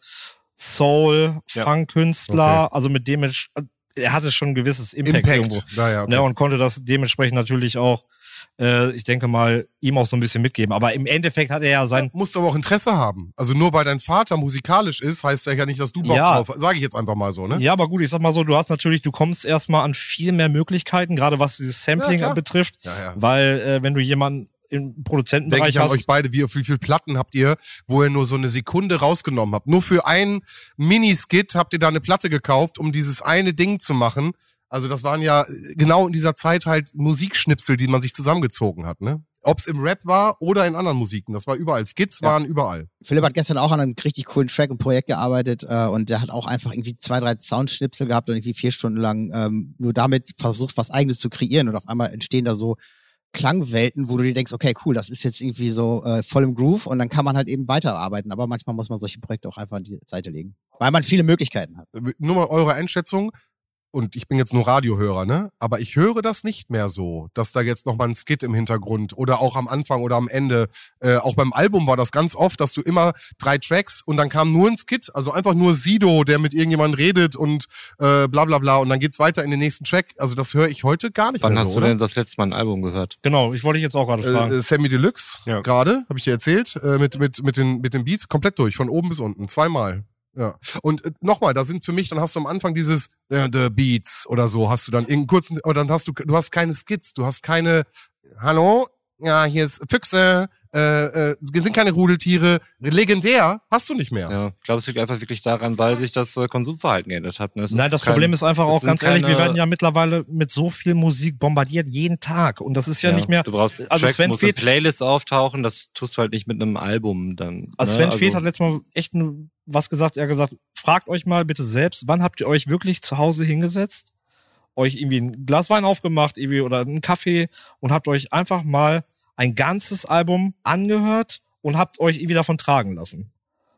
Soul, Ja. Funk-Künstler, also mit dem ich, er hatte schon ein gewisses Impact, irgendwo. Impact. Ja, ja, okay. Ne, und konnte das dementsprechend natürlich auch, äh, ich denke mal, ihm auch so ein bisschen mitgeben. Aber im Endeffekt hat er ja sein, Musst du aber auch Interesse haben. Also nur weil dein Vater musikalisch ist, heißt ja nicht, dass du Bock Ja. drauf hast. Sage ich jetzt einfach mal so, ne? ja, aber gut, ich sag mal so, du hast natürlich, du kommst erstmal an viel mehr Möglichkeiten, gerade was dieses Sampling Ja, klar. betrifft, Ja, ja. weil äh, wenn du jemanden im Denke Produzentenbereich ich an hast, euch beide, wie, wie viele Platten habt ihr, wo ihr nur so eine Sekunde rausgenommen habt? Nur für ein Miniskit habt ihr da eine Platte gekauft, um dieses eine Ding zu machen. Also das waren ja genau in dieser Zeit halt Musikschnipsel, die man sich zusammengezogen hat, ne? Ob es im Rap war oder in anderen Musiken. Das war überall. Skits Ja. waren überall. Philipp hat gestern auch an einem richtig coolen Track und Projekt gearbeitet äh, und der hat auch einfach irgendwie zwei, drei Soundschnipsel gehabt und irgendwie vier Stunden lang ähm, nur damit versucht, was Eigenes zu kreieren und auf einmal entstehen da so Klangwelten, wo du dir denkst, okay, cool, das ist jetzt irgendwie so äh, voll im Groove und dann kann man halt eben weiterarbeiten. Aber manchmal muss man solche Projekte auch einfach an die Seite legen, weil man viele Möglichkeiten hat. Nur mal eure Einschätzung. Und ich bin jetzt nur Radiohörer, ne? Aber ich höre das nicht mehr so, dass da jetzt nochmal ein Skit im Hintergrund oder auch am Anfang oder am Ende. Äh, auch beim Album war das ganz oft, dass du immer drei Tracks und dann kam nur ein Skit, also einfach nur Sido, der mit irgendjemandem redet und äh, bla bla bla und dann geht's weiter in den nächsten Track. Also das höre ich heute gar nicht Wann mehr hast so, du oder? denn das letzte Mal ein Album gehört? genau, ich wollte dich jetzt auch gerade fragen. Äh, Sammy Deluxe, Ja. gerade, habe ich dir erzählt, äh, mit, mit, mit, den, mit den Beats, komplett durch, von oben bis unten, zweimal. Ja. Und äh, nochmal, da sind für mich, dann hast du am Anfang dieses äh, The Beats oder so, hast du dann in kurzen, oder dann hast du, du hast keine Skits, du hast keine, hallo, ja, hier ist Füchse, äh, äh, sind keine Rudeltiere, legendär, hast du nicht mehr. Ja, ich glaube, es liegt einfach wirklich daran, weil sich das äh, Konsumverhalten geändert hat. Ne? Es Nein, ist das kein- Problem ist einfach es auch, sind ganz ehrlich, wir keine- werden ja mittlerweile mit so viel Musik bombardiert, jeden Tag. Und das ist ja, nicht mehr. Du brauchst Also Tracks, Sven muss in Feth- Playlists auftauchen, das tust du halt nicht mit einem Album dann. Also ne? Sven Also- Feth hat letztes Mal echt n- was gesagt. Er hat gesagt, fragt euch mal bitte selbst, wann habt ihr euch wirklich zu Hause hingesetzt, euch irgendwie ein Glas Wein aufgemacht irgendwie oder einen Kaffee und habt euch einfach mal ein ganzes Album angehört und habt euch irgendwie davon tragen lassen.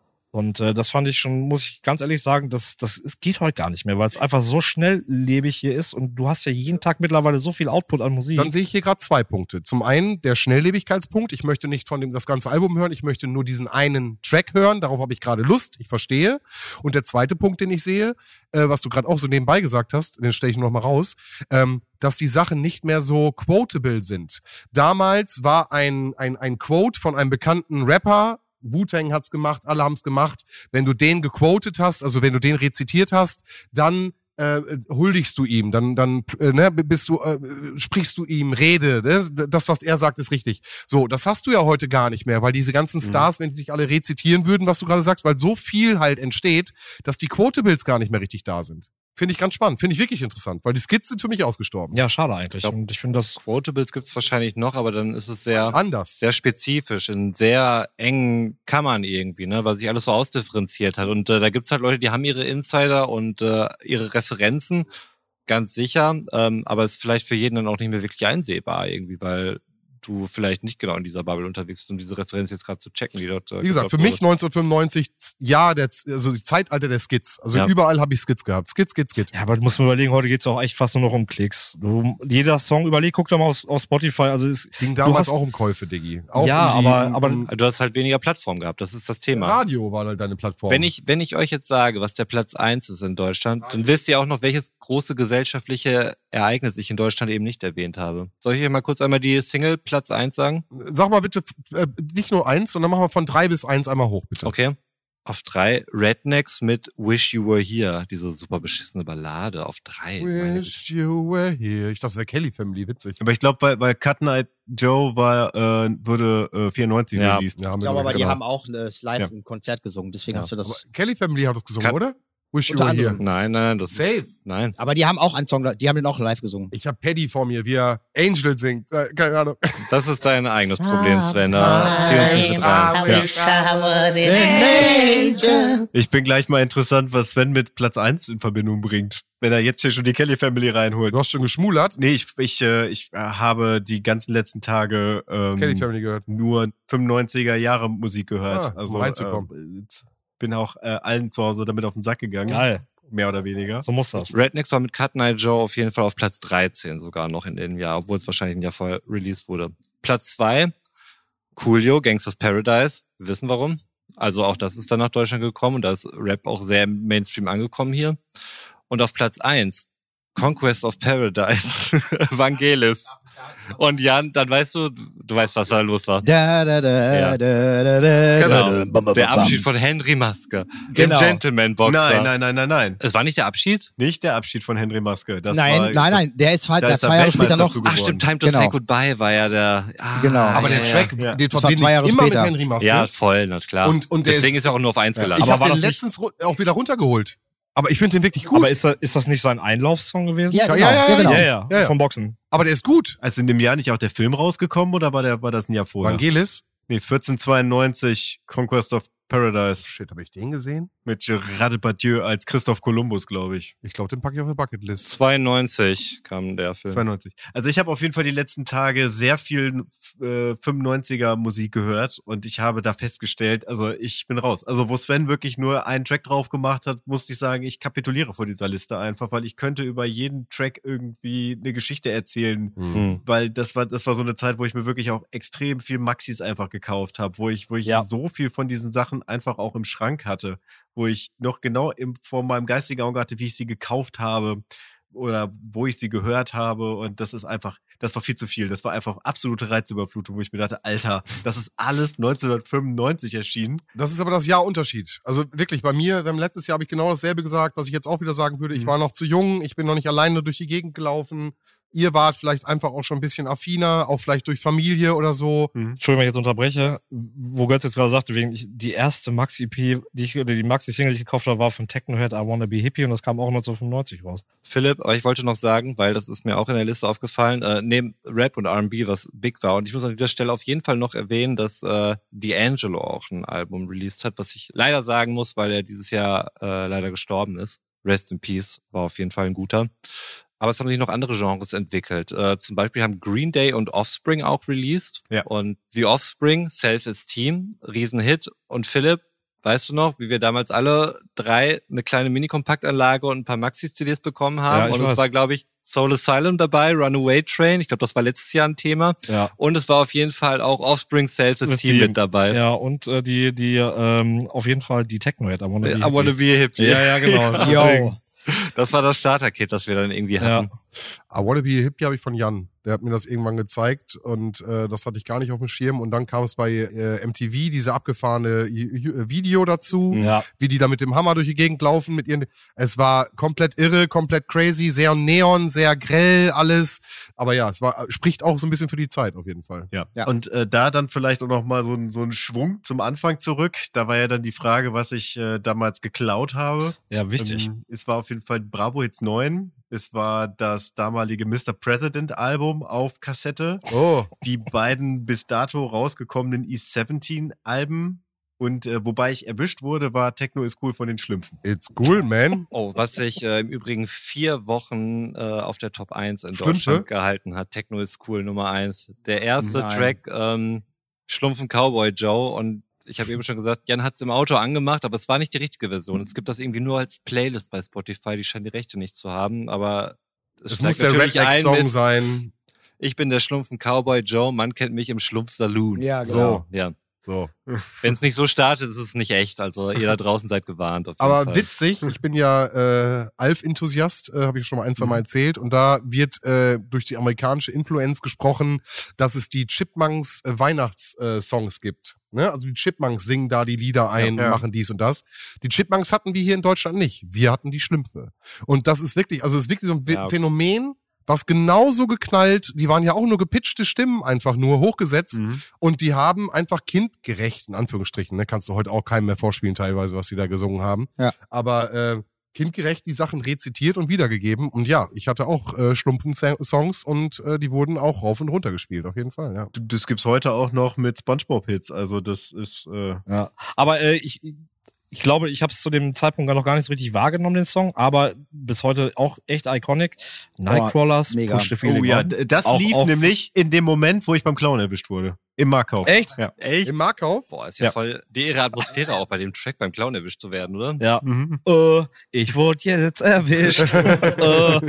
Und äh, das fand ich schon, muss ich ganz ehrlich sagen, das, das es geht heute gar nicht mehr, weil es einfach so schnelllebig hier ist und du hast ja jeden Tag mittlerweile so viel Output an Musik. Dann sehe ich hier gerade zwei Punkte. Zum einen der Schnelllebigkeitspunkt. Ich möchte nicht von dem das ganze Album hören, ich möchte nur diesen einen Track hören. Darauf habe ich gerade Lust, ich verstehe. Und der zweite Punkt, den ich sehe, äh, was du gerade auch so nebenbei gesagt hast, den stelle ich noch mal raus, ähm, dass die Sachen nicht mehr so quotable sind. Damals war ein, ein, ein Quote von einem bekannten Rapper, Wu-Tang hat's gemacht, alle haben's gemacht. Wenn du den gequotet hast, also wenn du den rezitiert hast, dann äh, huldigst du ihm, dann dann äh, ne, bist du äh, sprichst du ihm Rede, ne? Das, was er sagt, ist richtig. So, das hast du ja heute gar nicht mehr, weil diese ganzen Stars, wenn die sich alle rezitieren würden, was du gerade sagst, weil so viel halt entsteht, dass die Quotables gar nicht mehr richtig da sind. Finde ich ganz spannend, finde ich wirklich interessant, weil die Skits sind für mich ausgestorben. ja, schade eigentlich. Und ich finde das. Quotables gibt's wahrscheinlich noch, aber dann ist es sehr, Anders. sehr spezifisch, in sehr engen Kammern irgendwie, ne, weil sich alles so ausdifferenziert hat. Und äh, da gibt's halt Leute, die haben ihre Insider und äh, ihre Referenzen, ganz sicher, ähm, aber es ist vielleicht für jeden dann auch nicht mehr wirklich einsehbar irgendwie, weil du vielleicht nicht genau in dieser Bubble unterwegs bist, um diese Referenz jetzt gerade zu checken, die dort. Äh, Wie gesagt, für mich neunzehnhundertfünfundneunzig, ja, der, also das Zeitalter der Skits. Also Ja. überall habe ich Skits gehabt. Skits, Skits, Skits. Ja, aber du musst mir überlegen, heute geht's auch echt fast nur noch um Klicks. Du, jeder Song, überleg, guck doch mal auf, auf Spotify. Also es, Ging damals hast- auch um Käufe, Diggi. Auch Ja, um die, aber- um, aber- um Du hast halt weniger Plattform gehabt, das ist das Thema. Radio war halt deine Plattform. Wenn ich, wenn ich euch jetzt sage, was der Platz eins ist in Deutschland, dann wisst ihr auch noch, welches große gesellschaftliche Ereignis ich in Deutschland eben nicht erwähnt habe. Soll ich hier mal kurz einmal die Single Platz eins sagen? Sag mal bitte, äh, nicht nur eins, sondern machen wir von drei bis eins einmal hoch, bitte. Okay. Auf drei Rednecks mit Wish You Were Here, diese super beschissene Ballade auf drei. Meine Wish you were here. Ich dachte, das wäre Kelly Family, witzig. Aber ich glaube, weil, weil Cut Night Joe war, äh, wurde äh, vierundneunzig Ja. released. Ja, haben Ich wir glaube aber, die genau. haben auch das live Ja. im Konzert gesungen, deswegen Ja. hast du Aber das. Kelly Family hat das gesungen, Kann- oder? Wish You Unter Were Here. anderem. Nein, nein, das Safe. ist. Nein. Aber die haben auch einen Song, die haben den auch live gesungen. Ich habe Paddy vor mir, wie er Angel singt. Äh, keine Ahnung. Das ist dein eigenes Problem, Sven. Da zieh uns nicht mit rein. Ich bin gleich mal interessant, was Sven mit Platz eins in Verbindung bringt. Wenn er jetzt hier schon die Kelly Family reinholt. Du hast schon geschmulert. Nee, ich, ich, äh, ich äh, habe die ganzen letzten Tage ähm, Kelly Family gehört. nur fünfundneunziger Jahre Musik gehört. Ah, also um reinzukommen. Äh, bin auch äh, allen zu Hause damit auf den Sack gegangen. Geil. Mehr oder weniger. So muss das. Rednecks war mit Cut Night Joe auf jeden Fall auf Platz dreizehn sogar noch in dem Jahr, obwohl es wahrscheinlich ein Jahr vorher released wurde. Platz zwei, Coolio, Gangsters Paradise. Wir wissen warum. Also auch das ist dann nach Deutschland gekommen und da ist Rap auch sehr im Mainstream angekommen hier. Und auf Platz eins, Conquest of Paradise, Vangelis. Und Jan, dann weißt du, du weißt, was da los war. Da, da, da, Ja. da, da, da, Genau. da, bam, bam, Der bam. Abschied von Henry Maske, Genau. dem Gentleman-Boxer. Nein, nein, nein, nein, nein. Es war nicht der Abschied? Nicht der Abschied von Henry Maske. Das Nein, war, nein, nein, der ist halt da der ist er zwei Jahre später Weltmeister noch. zu Ach geworden. stimmt, Time to Genau. Say Goodbye war ja der... Ah, Genau. Aber ja, der Track, ja. den Das war verbinde zwei ich Jahre immer später. mit Henry Maske. Ja, voll, na klar. Und- und der Deswegen ist- ist er auch nur auf eins Ich gelandet. Aber habe war den das nicht- letztens ru- auch wieder runtergeholt. Aber ich finde den wirklich gut. Aber ist, da, ist das nicht sein Einlaufsong gewesen? Ja, Ja, genau. ja, ja, Ja, genau. ja, ja, Ja, ja. vom Boxen. Aber der ist gut. Also in dem Jahr nicht auch der Film rausgekommen oder war, der, war das ein Jahr vorher? Vangelis. Nee, vierzehnhundertzweiundneunzig, Conquest of Paradise. Shit, habe ich den gesehen? Mit Gerard Depardieu als Christoph Kolumbus, glaube ich. Ich glaube, den packe ich auf die Bucketlist. zweiundneunzig kam der Film. zweiundneunzig. Also ich habe auf jeden Fall die letzten Tage sehr viel äh, fünfundneunziger Musik gehört und ich habe da festgestellt, also ich bin raus. Also wo Sven wirklich nur einen Track drauf gemacht hat, musste ich sagen, ich kapituliere vor dieser Liste einfach, weil ich könnte über jeden Track irgendwie eine Geschichte erzählen, Hm. weil das war das war so eine Zeit, wo ich mir wirklich auch extrem viel Maxis einfach gekauft habe, wo ich wo ich Ja. so viel von diesen Sachen einfach auch im Schrank hatte, wo ich noch genau im, vor meinem geistigen Auge hatte, wie ich sie gekauft habe oder wo ich sie gehört habe und das ist einfach, das war viel zu viel. Das war einfach absolute Reizüberflutung, wo ich mir dachte, Alter, das ist alles neunzehnhundertfünfundneunzig erschienen. Das ist aber das Jahr Unterschied. Also wirklich, bei mir, beim letztes Jahr habe ich genau dasselbe gesagt, was ich jetzt auch wieder sagen würde. Ich Mhm. war noch zu jung, ich bin noch nicht alleine durch die Gegend gelaufen. Ihr wart vielleicht einfach auch schon ein bisschen affiner, auch vielleicht durch Familie oder so. Entschuldigung, wenn ich jetzt unterbreche. Wo Götz jetzt gerade sagte, wegen ich, die erste Maxi-E P, die ich, oder die Maxi-Single, die ich gekauft habe, war von Technohead, I Wanna Be Hippie und das kam auch neunzehnhundertfünfundneunzig raus. Philipp, aber ich wollte noch sagen, weil das ist mir auch in der Liste aufgefallen, äh, neben Rap und R and B, was big war. Und ich muss an dieser Stelle auf jeden Fall noch erwähnen, dass äh, D'Angelo auch ein Album released hat, was ich leider sagen muss, weil er dieses Jahr äh, leider gestorben ist. Rest in Peace, war auf jeden Fall ein guter. Aber es haben sich noch andere Genres entwickelt. Äh, zum Beispiel haben Green Day und Offspring auch released. Ja. Und The Offspring, Self-Esteem, Riesenhit. Und Philipp, weißt du noch, wie wir damals alle drei eine kleine Mini-Kompaktanlage und ein paar Maxi-C Ds bekommen haben? Ja, ich und es weiß. war, glaube ich, Soul Asylum dabei, Runaway Train. Ich glaube, das war letztes Jahr ein Thema. Ja. Und es war auf jeden Fall auch Offspring Self-Esteem Esteem. mit dabei. Ja, und äh, die, die, ähm, auf jeden Fall die Technohead, I Wanna Be I Hippie. wanna be a hippie. Ja, ja, genau. Deswegen. Yo. Das war das Starter-Kit, das wir dann irgendwie Ja. hatten. I Wanna Be a Hippie habe ich von Jan. Der hat mir das irgendwann gezeigt und äh, das hatte ich gar nicht auf dem Schirm. Und dann kam es bei äh, M T V, diese abgefahrene Ju- Ju- Video dazu, Ja. wie die da mit dem Hammer durch die Gegend laufen. Mit ihren, es war komplett irre, komplett crazy, sehr neon, sehr grell, alles. Aber ja, es war spricht auch so ein bisschen für die Zeit auf jeden Fall. Ja. Ja. Und äh, da dann vielleicht auch noch mal so ein, so ein Schwung zum Anfang zurück. Da war ja dann die Frage, was ich äh, damals geklaut habe. Ja, wichtig. Ähm, es war auf jeden Fall Bravo Hits neun. Es war das damalige Mister President Album auf Kassette. Oh, Die beiden bis dato rausgekommenen E siebzehn Alben. Und äh, wobei ich erwischt wurde, war Techno is Cool von den Schlümpfen. it's cool, man. Oh, was sich äh, im Übrigen vier Wochen äh, auf der Top eins in Schlümpfe? Deutschland gehalten hat. Techno ist cool, Nummer eins. Der erste Nein. Track, ähm, Schlumpfen Cowboy Joe. Und ich habe eben schon gesagt, Jan hat es im Auto angemacht, aber es war nicht die richtige Version. Es gibt das irgendwie nur als Playlist bei Spotify. Die scheinen die Rechte nicht zu haben, aber es Es muss steigt der natürlich ein Redneck-Song mit, sein. ich bin der Schlumpfen Cowboy Joe, man kennt mich im Schlumpf Saloon. Ja, So. genau. Ja. So. Wenn es nicht so startet, ist es nicht echt. Also ihr da draußen seid gewarnt. Auf jeden Aber Fall. witzig, ich bin ja äh, Alf-Enthusiast, äh, habe ich schon mal ein, zwei Mal Mhm. erzählt. Und da wird äh, durch die amerikanische Influenz gesprochen, dass es die Chipmunks äh, Weihnachtssongs gibt. Ne? Also die Chipmunks singen da die Lieder ein Ja. und machen dies und das. Die Chipmunks hatten wir hier in Deutschland nicht. Wir hatten die Schlümpfe. Und das ist wirklich, also es ist wirklich so ein Ja. Phänomen, was genauso geknallt, die waren ja auch nur gepitchte Stimmen einfach nur hochgesetzt. Mhm. Und die haben einfach kindgerecht, in Anführungsstrichen, ne, kannst du heute auch keinem mehr vorspielen teilweise, was die da gesungen haben. Ja. Aber äh, kindgerecht die Sachen rezitiert und wiedergegeben. Und ja, ich hatte auch äh, Schlumpfen-Songs und äh, die wurden auch rauf und runter gespielt, auf jeden Fall, ja. Das gibt's heute auch noch mit SpongeBob-Hits. Also das ist... Äh Ja. Aber äh, ich, ich glaube, ich habe es zu dem Zeitpunkt noch gar nicht so richtig wahrgenommen, den Song, aber bis heute auch echt iconic. Nightcrawlers, mega. Push the Feeling Oh ja, On. d- das Auch- lief auch- nämlich in dem Moment, wo ich beim Clown erwischt wurde. Im Marktkauf. Echt? Ja. Echt? Im Marktkauf? Boah, ist ja, Ja. voll die irre Atmosphäre auch bei dem Track beim Clown erwischt zu werden, oder? Ja. Mhm. Äh, ich wurde jetzt erwischt. äh.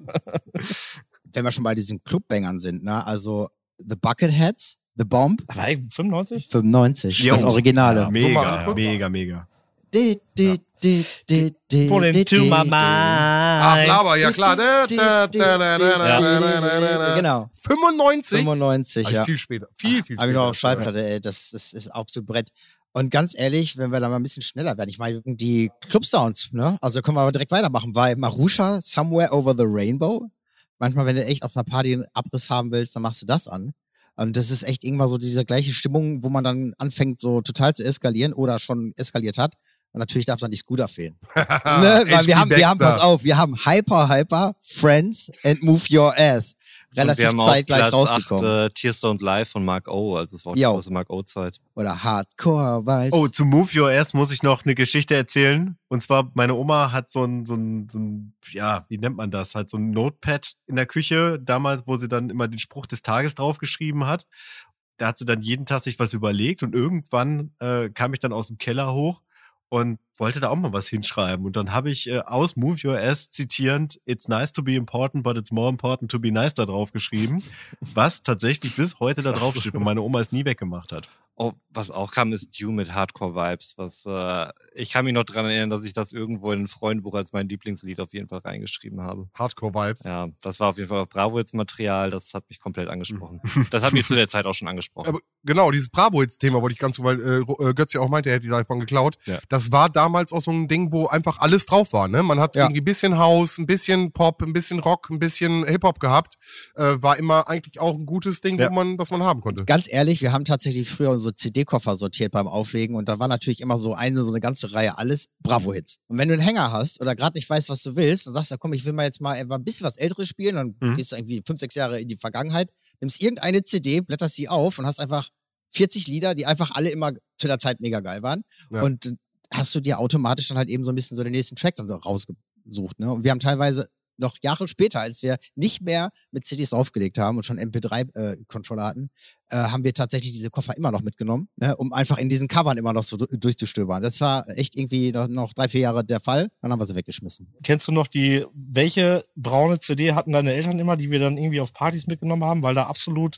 Wenn wir schon bei diesen Clubbangern sind, ne? Also The Bucketheads, The Bomb, War ich fünfundneunzig? fünfundneunzig, Jo. das Originale. Ja, So mega, mal kurz. mega, mega. Di, di, di, di, di, Pull di, into di, my di. mind. Ach, Laber, ja klar. Da, da, da, da, da, da, da, da, da. Genau. fünfundneunzig? fünfundneunzig, Also ja. viel später. Viel, viel Hab ich noch auf später. Schallplatte, ey. Das, das ist absolut Brett. Und ganz ehrlich, wenn wir da mal ein bisschen schneller werden, ich meine, die Club-Sounds, ne? Also können wir aber direkt weitermachen, weil Marusha, Somewhere Over the Rainbow, manchmal, wenn du echt auf einer Party einen Abriss haben willst, dann machst du das an. Und das ist echt irgendwann so diese gleiche Stimmung, wo man dann anfängt, so total zu eskalieren oder schon eskaliert hat. Und natürlich darf dann nicht Scooter fehlen. ne? Weil wir haben, wir haben, pass auf, wir haben Hyper, Hyper, Friends and Move Your Ass. Und Relativ wir haben zeitgleich auf Platz rausgekommen. acht, äh, Tears Don't Lie von Mark O. Also es war auch die Jo. große Mark O-Zeit. Oder Hardcore Vibes. Oh, zu Move Your Ass muss ich noch eine Geschichte erzählen. Und zwar, meine Oma hat so ein, so ein, so ein, ja, wie nennt man das? Halt so ein Notepad in der Küche, damals, wo sie dann immer den Spruch des Tages draufgeschrieben hat. Da hat sie dann jeden Tag sich was überlegt und irgendwann äh, kam ich dann aus dem Keller hoch und wollte da auch mal was hinschreiben. Und dann habe ich äh, aus Move Your Ass zitierend It's nice to be important, but it's more important to be nice da drauf geschrieben, was tatsächlich bis heute da drauf steht und meine Oma es nie weggemacht hat. Oh, was auch kam, ist Due mit Hardcore Vibes. Was, äh, ich kann mich noch dran erinnern, dass ich das irgendwo in ein Freundebuch als mein Lieblingslied auf jeden Fall reingeschrieben habe. Hardcore-Vibes. Ja, das war auf jeden Fall auf Bravo jetzt Material. Das hat mich komplett angesprochen. Das hat mich zu der Zeit auch schon angesprochen. Aber genau, dieses Bravo-Hits-Thema wollte ich ganz, weil äh, Götz ja auch meinte, er hätte die davon geklaut. Ja. Das war damals auch so ein Ding, wo einfach alles drauf war. Ne? Man hat Ja. irgendwie ein bisschen House, ein bisschen Pop, ein bisschen Rock, ein bisschen Hip-Hop gehabt. Äh, war immer eigentlich auch ein gutes Ding, Ja. wo man, was man haben konnte. Ganz ehrlich, wir haben tatsächlich früher unsere C D-Koffer sortiert beim Auflegen und da war natürlich immer so eine, so eine ganze Reihe alles Bravo-Hits. Und wenn du einen Hänger hast oder gerade nicht weißt, was du willst, dann sagst du, komm, ich will mal jetzt mal ein bisschen was Älteres spielen, dann Mhm. gehst du irgendwie fünf, sechs Jahre in die Vergangenheit, nimmst irgendeine C D, blätterst sie auf und hast einfach vierzig Lieder, die einfach alle immer zu der Zeit mega geil waren. Ja. Und äh, hast du dir automatisch dann halt eben so ein bisschen so den nächsten Track dann rausgesucht. Ne? Und wir haben teilweise noch Jahre später, als wir nicht mehr mit C Ds draufgelegt haben und schon M P drei Controller hatten, äh, haben wir tatsächlich diese Koffer immer noch mitgenommen, ne, um einfach in diesen Covern immer noch so du- durchzustöbern. Das war echt irgendwie noch, noch drei, vier Jahre der Fall. Dann haben wir sie weggeschmissen. Kennst du noch die, welche braune C D hatten deine Eltern immer, die wir dann irgendwie auf Partys mitgenommen haben, weil da absolut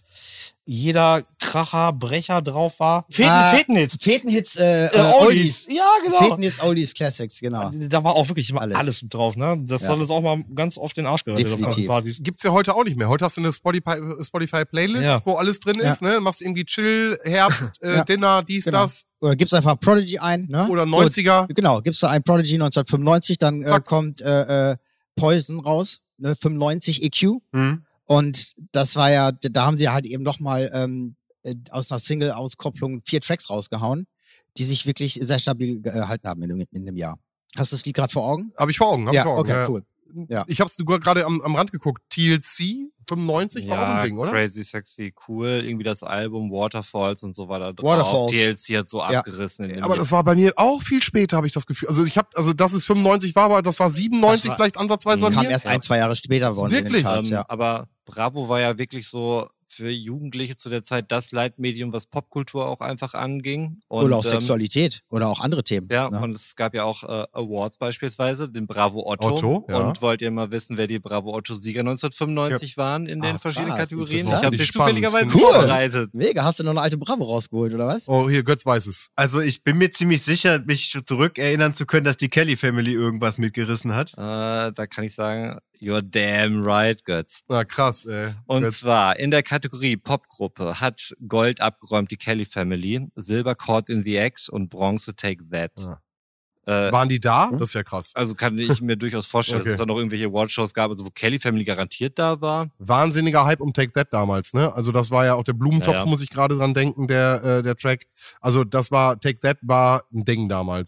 jeder Kracher, Brecher drauf war? Feten, Ah, Fetenhits. Fetenhits, äh, Äh, äh, Oldies. Ja, genau. Fetenhits, Oldies, Classics, genau. Da war auch wirklich immer Alles. alles, mit drauf, ne? Das Ja. soll uns auch mal ganz oft den Arsch gerettet auf Definitiv. diesen Partys. Gibt's ja heute auch nicht mehr. Heute hast du eine Spotify, Spotify-Playlist, Ja. wo alles drin Ja. ist. Ne? Machst irgendwie Chill, Herbst, äh, Ja. Dinner, dies, Genau. das. Oder gibst einfach Prodigy ein, ne? Oder So, neunziger. genau, gibst du ein Prodigy neunzehnhundertfünfundneunzig, dann äh, Zack. kommt äh, äh, Poison raus, ne? fünfundneunzig E Q. Mhm. Und das war ja, da haben sie halt eben nochmal ähm, äh, aus einer Single-Auskopplung vier Tracks rausgehauen, die sich wirklich sehr stabil gehalten haben in, dem- in dem Jahr. Hast du das Lied gerade vor Augen? Habe ich vor Augen. Hab ja, ich vor Augen. okay, ja. cool. Ja. Ich hab's nur gerade am, am Rand geguckt. T L C fünfundneunzig war auch Ja, ein Ding, oder? crazy, sexy, cool. Irgendwie das Album Waterfalls und so weiter drauf. Waterfalls. T L C hat so Ja. abgerissen. In dem Aber Lied. das war bei mir auch viel später, habe ich das Gefühl. Also ich habe, also dass es fünfundneunzig war, aber das war siebenundneunzig Das war- vielleicht ansatzweise bei Kam mir. erst ein, zwei Jahre später bei uns in den Wirklich? Charts, Ähm, ja. Aber Bravo war ja wirklich so für Jugendliche zu der Zeit das Leitmedium, was Popkultur auch einfach anging. Und, Oder auch ähm, Sexualität oder auch andere Themen. Ja, ne? und es gab ja auch äh, Awards beispielsweise, den Bravo Otto. Otto, ja. Und wollt ihr mal wissen, wer die Bravo Otto-Sieger neunzehnhundertfünfundneunzig waren in den Ah, verschiedenen krass, Kategorien? Ich interessant. habe sie Spannend, zufälligerweise finde ich. Cool. vorbereitet. Mega, hast du noch eine alte Bravo rausgeholt, oder was? Oh, hier, Götz weiß es. Also ich bin mir ziemlich sicher, mich zurückerinnern zu können, dass die Kelly Family irgendwas mitgerissen hat. Äh, da kann ich sagen, you're damn right, Götz. Na krass, ey. Und Götz. zwar in der Kategorie Popgruppe hat Gold abgeräumt die Kelly Family, Silber Caught in the Act und Bronze Take That. Ah. Äh, Waren die da? Hm? Das ist ja krass. also kann ich mir durchaus vorstellen, Okay. dass es da noch irgendwelche Awardshows gab, also wo Kelly Family garantiert da war. Wahnsinniger Hype um Take That damals, ne? Also das war ja auch der Blumentopf, Ja, ja. muss ich gerade dran denken, der, äh, der Track. Also das war, Take That war ein Ding damals. Ja.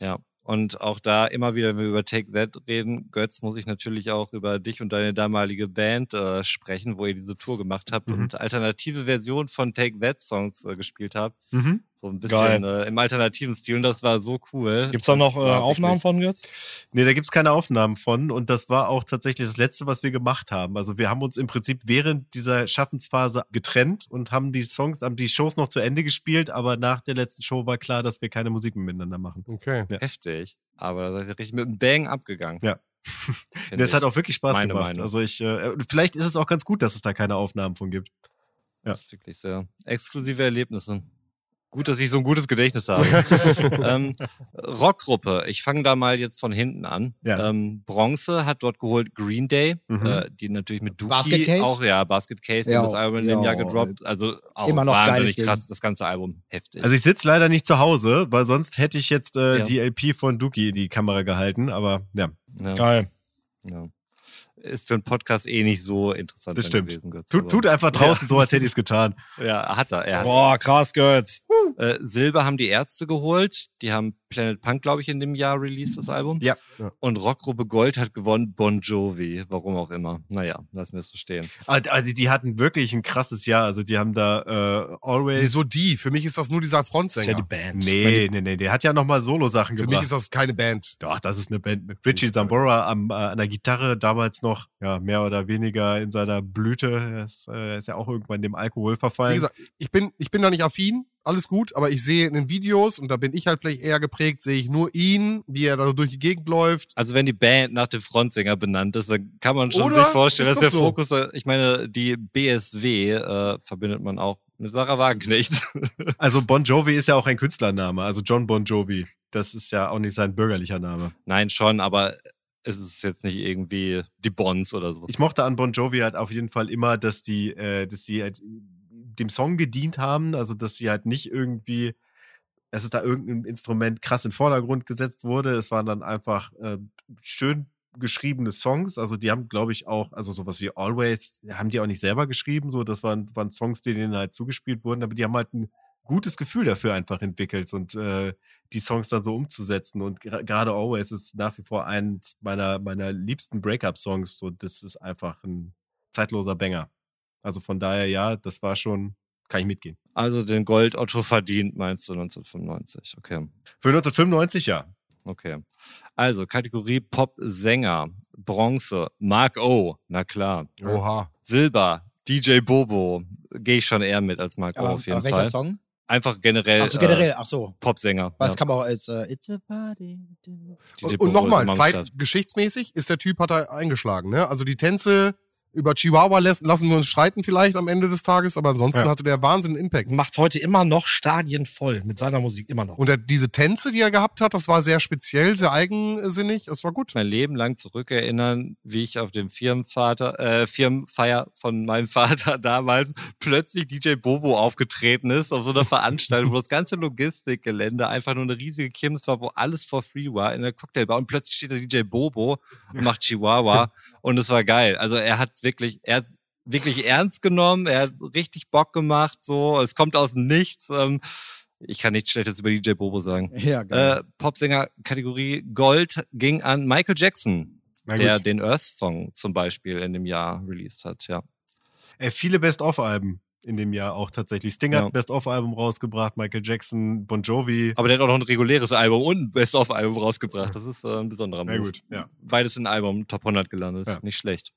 Und auch da immer wieder, wenn wir über Take That reden, Götz, muss ich natürlich auch über dich und deine damalige Band äh, sprechen, wo ihr diese Tour gemacht habt Mhm. und alternative Version von Take That Songs äh, gespielt habt. Mhm. So ein bisschen Geil. äh, im alternativen Stil und das war so cool. Gibt's da noch Das äh, war Aufnahmen wirklich- von Götz? Nee, da gibt's keine Aufnahmen von und das war auch tatsächlich das Letzte, was wir gemacht haben. Also wir haben uns im Prinzip während dieser Schaffensphase getrennt und haben die Songs, haben die Shows noch zu Ende gespielt, aber nach der letzten Show war klar, dass wir keine Musik mehr miteinander machen. Okay. Ja. Heftig. Aber da seid ihr richtig mit einem Bang abgegangen. Ja. Find Das ich. hat auch wirklich Spaß Meine gemacht. Meinung. Also ich, äh, vielleicht ist es auch ganz gut, dass es da keine Aufnahmen von gibt. Ja. Das ist wirklich sehr exklusive Erlebnisse. Gut, dass ich so ein gutes Gedächtnis habe. ähm, Rockgruppe, ich fange da mal jetzt von hinten an. Ja. Ähm, Bronze hat dort geholt Green Day, Mhm. äh, die natürlich mit Dookie Basket Case? auch, ja, Basket Case, Ja, ja, das Album in dem ja, Jahr gedroppt. Also auch immer noch geiles wahnsinnig Ding. krass, das ganze Album. Heftig. Also ich sitze leider nicht zu Hause, weil sonst hätte ich jetzt äh, Ja. die L P von Dookie in die Kamera gehalten, aber ja, ja, Geil. ja. Ist für einen Podcast eh nicht so interessant das dann stimmt. gewesen. Götz, Tut, aber- tut einfach draußen so, als hätte ich es getan. Ja, hat er. er hat Boah, krass, Götz. Äh, Silber haben die Ärzte geholt. Die haben Planet Punk, glaube ich, in dem Jahr released, das Album. Ja. Ja. Und Rockgruppe Gold hat gewonnen Bon Jovi. Warum auch immer. Naja, lassen wir es so stehen. Also die hatten wirklich ein krasses Jahr. Also die haben da äh, Always... Wieso die? Für mich ist das nur dieser Das ist ja Frontsänger. die Band. Nee, nee, nee, der hat ja nochmal Solo-Sachen Für gebracht. mich ist das keine Band. Doch, das ist eine Band mit Richie Fußball. Sambora am, äh, an der Gitarre, damals noch ja mehr oder weniger in seiner Blüte. Er ist, äh, ist ja auch irgendwann dem Alkohol verfallen. Wie gesagt, ich bin, ich bin da nicht affin, alles gut, aber ich sehe in den Videos, und da bin ich halt vielleicht eher geprägt, sehe ich nur ihn, wie er da durch die Gegend läuft. Also wenn die Band nach dem Frontsänger benannt ist, dann kann man schon Oder? sich vorstellen, Ist dass der doch so. Fokus, äh, ich meine, die B S W äh, verbindet man auch mit Sarah Wagenknecht. Also Bon Jovi ist ja auch ein Künstlername, also John Bon Jovi. Das ist ja auch nicht sein bürgerlicher Name. Nein, schon, aber es ist jetzt nicht irgendwie die Bonds oder so. Ich mochte an Bon Jovi halt auf jeden Fall immer, dass die, äh, dass sie halt dem Song gedient haben, also dass sie halt nicht irgendwie, dass es da irgendein Instrument krass in den Vordergrund gesetzt wurde. Es waren dann einfach äh, schön geschriebene Songs, also die haben, glaube ich, auch, also sowas wie Always, haben die auch nicht selber geschrieben, so, das waren, waren Songs, die denen halt zugespielt wurden, aber die haben halt ein gutes Gefühl dafür einfach entwickelt und äh, die Songs dann so umzusetzen und gra- gerade Always ist nach wie vor eins meiner, meiner liebsten Breakup-Songs, so, das ist einfach ein zeitloser Banger. Also von daher, ja, das war schon, kann ich mitgehen. Also den Gold Otto verdient, meinst du neunzehnhundertfünfundneunzig? Okay. Für neunzehnhundertfünfundneunzig, ja. Okay. Also, Kategorie Pop-Sänger. Bronze, Mark O, na klar. Oha. Silber, D J Bobo. Gehe ich schon eher mit als Mark O Aber, auf jeden aber welcher Fall. Song? Einfach generell, Ach so, generell, Äh, ach so. Popsänger. Was ja. kann man auch als äh, It's a Party. D J Und, Bobo und nochmal, ist in Mangstadt. zeitgeschichtsmäßig ist der Typ, hat er eingeschlagen, ne? Also die Tänze über Chihuahua lässt, lassen wir uns streiten vielleicht am Ende des Tages, aber ansonsten Ja. hatte der Wahnsinn Impact. Macht heute immer noch Stadien voll mit seiner Musik, immer noch. Und er, diese Tänze, die er gehabt hat, das war sehr speziell, sehr eigensinnig, das war gut. Mein Leben lang zurückerinnern, wie ich auf dem Firmenvater, äh, Firmenfeier von meinem Vater damals plötzlich D J Bobo aufgetreten ist auf so einer Veranstaltung, wo das ganze Logistikgelände einfach nur eine riesige Kirmes war, wo alles for free war in der Cocktailbar und plötzlich steht da D J Bobo und macht Chihuahua und es war geil. Also er hat wirklich, er hat wirklich ernst genommen, er hat richtig Bock gemacht, so, es kommt aus dem Nichts. Ähm, ich kann nichts Schlechtes über D J Bobo sagen. Ja, geil. Äh, Popsänger-Kategorie Gold ging an Michael Jackson, Na der gut. den Earth-Song zum Beispiel in dem Jahr released hat, ja. Äh, viele Best-of-Alben in dem Jahr auch tatsächlich. Sting hat Ja. ein Best-of-Album rausgebracht, Michael Jackson, Bon Jovi. Aber der hat auch noch ein reguläres Album und ein Best-of-Album rausgebracht. Das ist äh, ein besonderer Na Move. gut, ja. Beides in Album Top hundert gelandet. Ja. Nicht schlecht.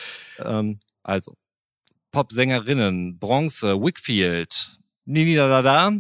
Ähm, also, Pop-Sängerinnen, Bronze, Whitfield, Nini da da da,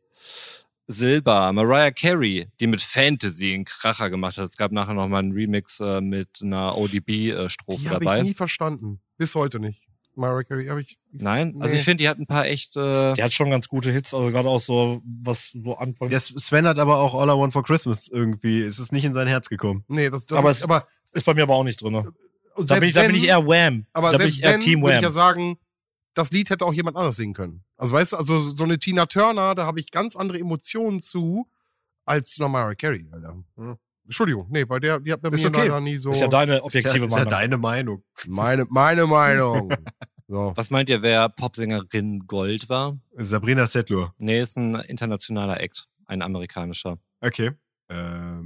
Silber, Mariah Carey, die mit Fantasy einen Kracher gemacht hat. Es gab nachher noch mal einen Remix äh, mit einer O D B-Strophe Die habe dabei. ich nie verstanden. Bis heute nicht. Mariah Carey habe ich. Nein, also Nee. ich finde, die hat ein paar echt. Äh, Der hat schon ganz gute Hits, also gerade auch so, was so Anfang. Ja, Sven hat aber auch All I Want for Christmas irgendwie, es ist nicht in sein Herz gekommen. Nee, das, das Aber ist, es- aber Ist bei mir aber auch nicht drin. Da selbst bin, ich, da bin ich wenn- eher Wham. Aber da bin selbst ich eher wenn, Team würde ich ja Wham. sagen, das Lied hätte auch jemand anders singen können. Also weißt du, also so eine Tina Turner, da habe ich ganz andere Emotionen zu, als zu einer Mariah Carey, Alter. Hm. Entschuldigung, nee, bei der, die hat bei Ist mir okay. leider nie so Ist ja deine Ist ja, objektive ist ja Meinung. deine Meinung. meine, meine Meinung. So. was meint ihr, wer Popsängerin Gold war? Sabrina Settler. Nee, ist ein internationaler Act, ein amerikanischer. Okay. Ähm,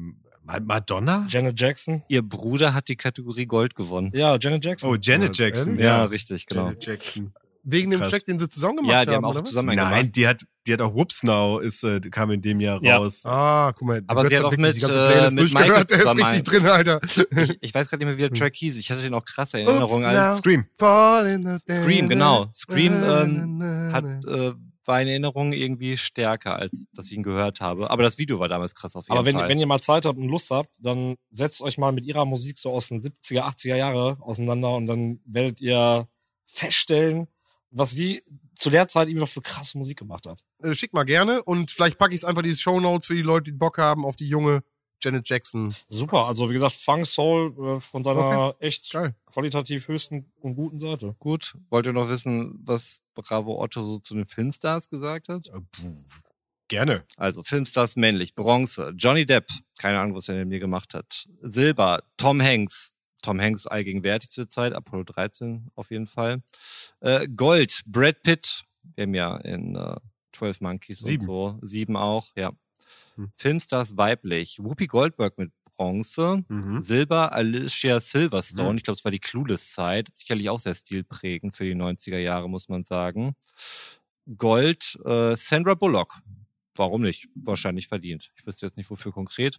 Madonna? Janet Jackson. Ihr Bruder hat die Kategorie Gold gewonnen. Ja, Janet Jackson. Oh, Janet Jackson. Ja, Ja, richtig, genau. Janet Jackson. Wegen dem Krass. Track, den sie zusammen gemacht Ja, haben, die haben auch oder was? zusammen Nein, gemacht. die hat, die hat auch Whoops Now, ist, äh, kam in dem Jahr Ja. raus. Ah, guck mal. Aber Götz sie hat auch wirklich mit, die ganze äh, Playlist mit Michael durchgehört. Der ist zusammen richtig drin, Alter. Ich, ich weiß gerade nicht mehr, wie der Track hieß. Ich hatte den auch krasse Erinnerungen Ups, als now. Scream. Fall in the Scream, genau. Scream ähm, Na, na, hat, na. äh, war in Erinnerung irgendwie stärker, als dass ich ihn gehört habe. Aber das Video war damals krass auf jeden Aber wenn, Fall. wenn ihr mal Zeit habt und Lust habt, dann setzt euch mal mit ihrer Musik so aus den siebziger, achtziger Jahre auseinander und dann werdet ihr feststellen, was sie zu der Zeit irgendwie noch für krasse Musik gemacht hat. Äh, Schick mal gerne und vielleicht packe ich es einfach in die Shownotes für die Leute, die Bock haben auf die junge Janet Jackson. Super, also wie gesagt, Funk Soul äh, von seiner echt Geil. qualitativ höchsten und guten Seite. Gut, wollt ihr noch wissen, was Bravo Otto so zu den Filmstars gesagt hat? Äh, pff, Gerne. Also Filmstars männlich, Bronze, Johnny Depp, keine Ahnung, was er in mir gemacht hat. Silber, Tom Hanks. Tom Hanks allgegenwärtig zur Zeit, Apollo dreizehn auf jeden Fall. Äh, Gold, Brad Pitt. Wir haben ja in äh, zwölf Monkeys Sieben. und so. Sieben auch, ja. Hm. Filmstars weiblich. Whoopi Goldberg mit Bronze. Mhm. Silber, Alicia Silverstone. Mhm. Ich glaube, es war die Clueless-Zeit. Sicherlich auch sehr stilprägend für die neunziger Jahre, muss man sagen. Gold, äh, Sandra Bullock. Warum nicht? Wahrscheinlich verdient. Ich wüsste jetzt nicht, wofür konkret.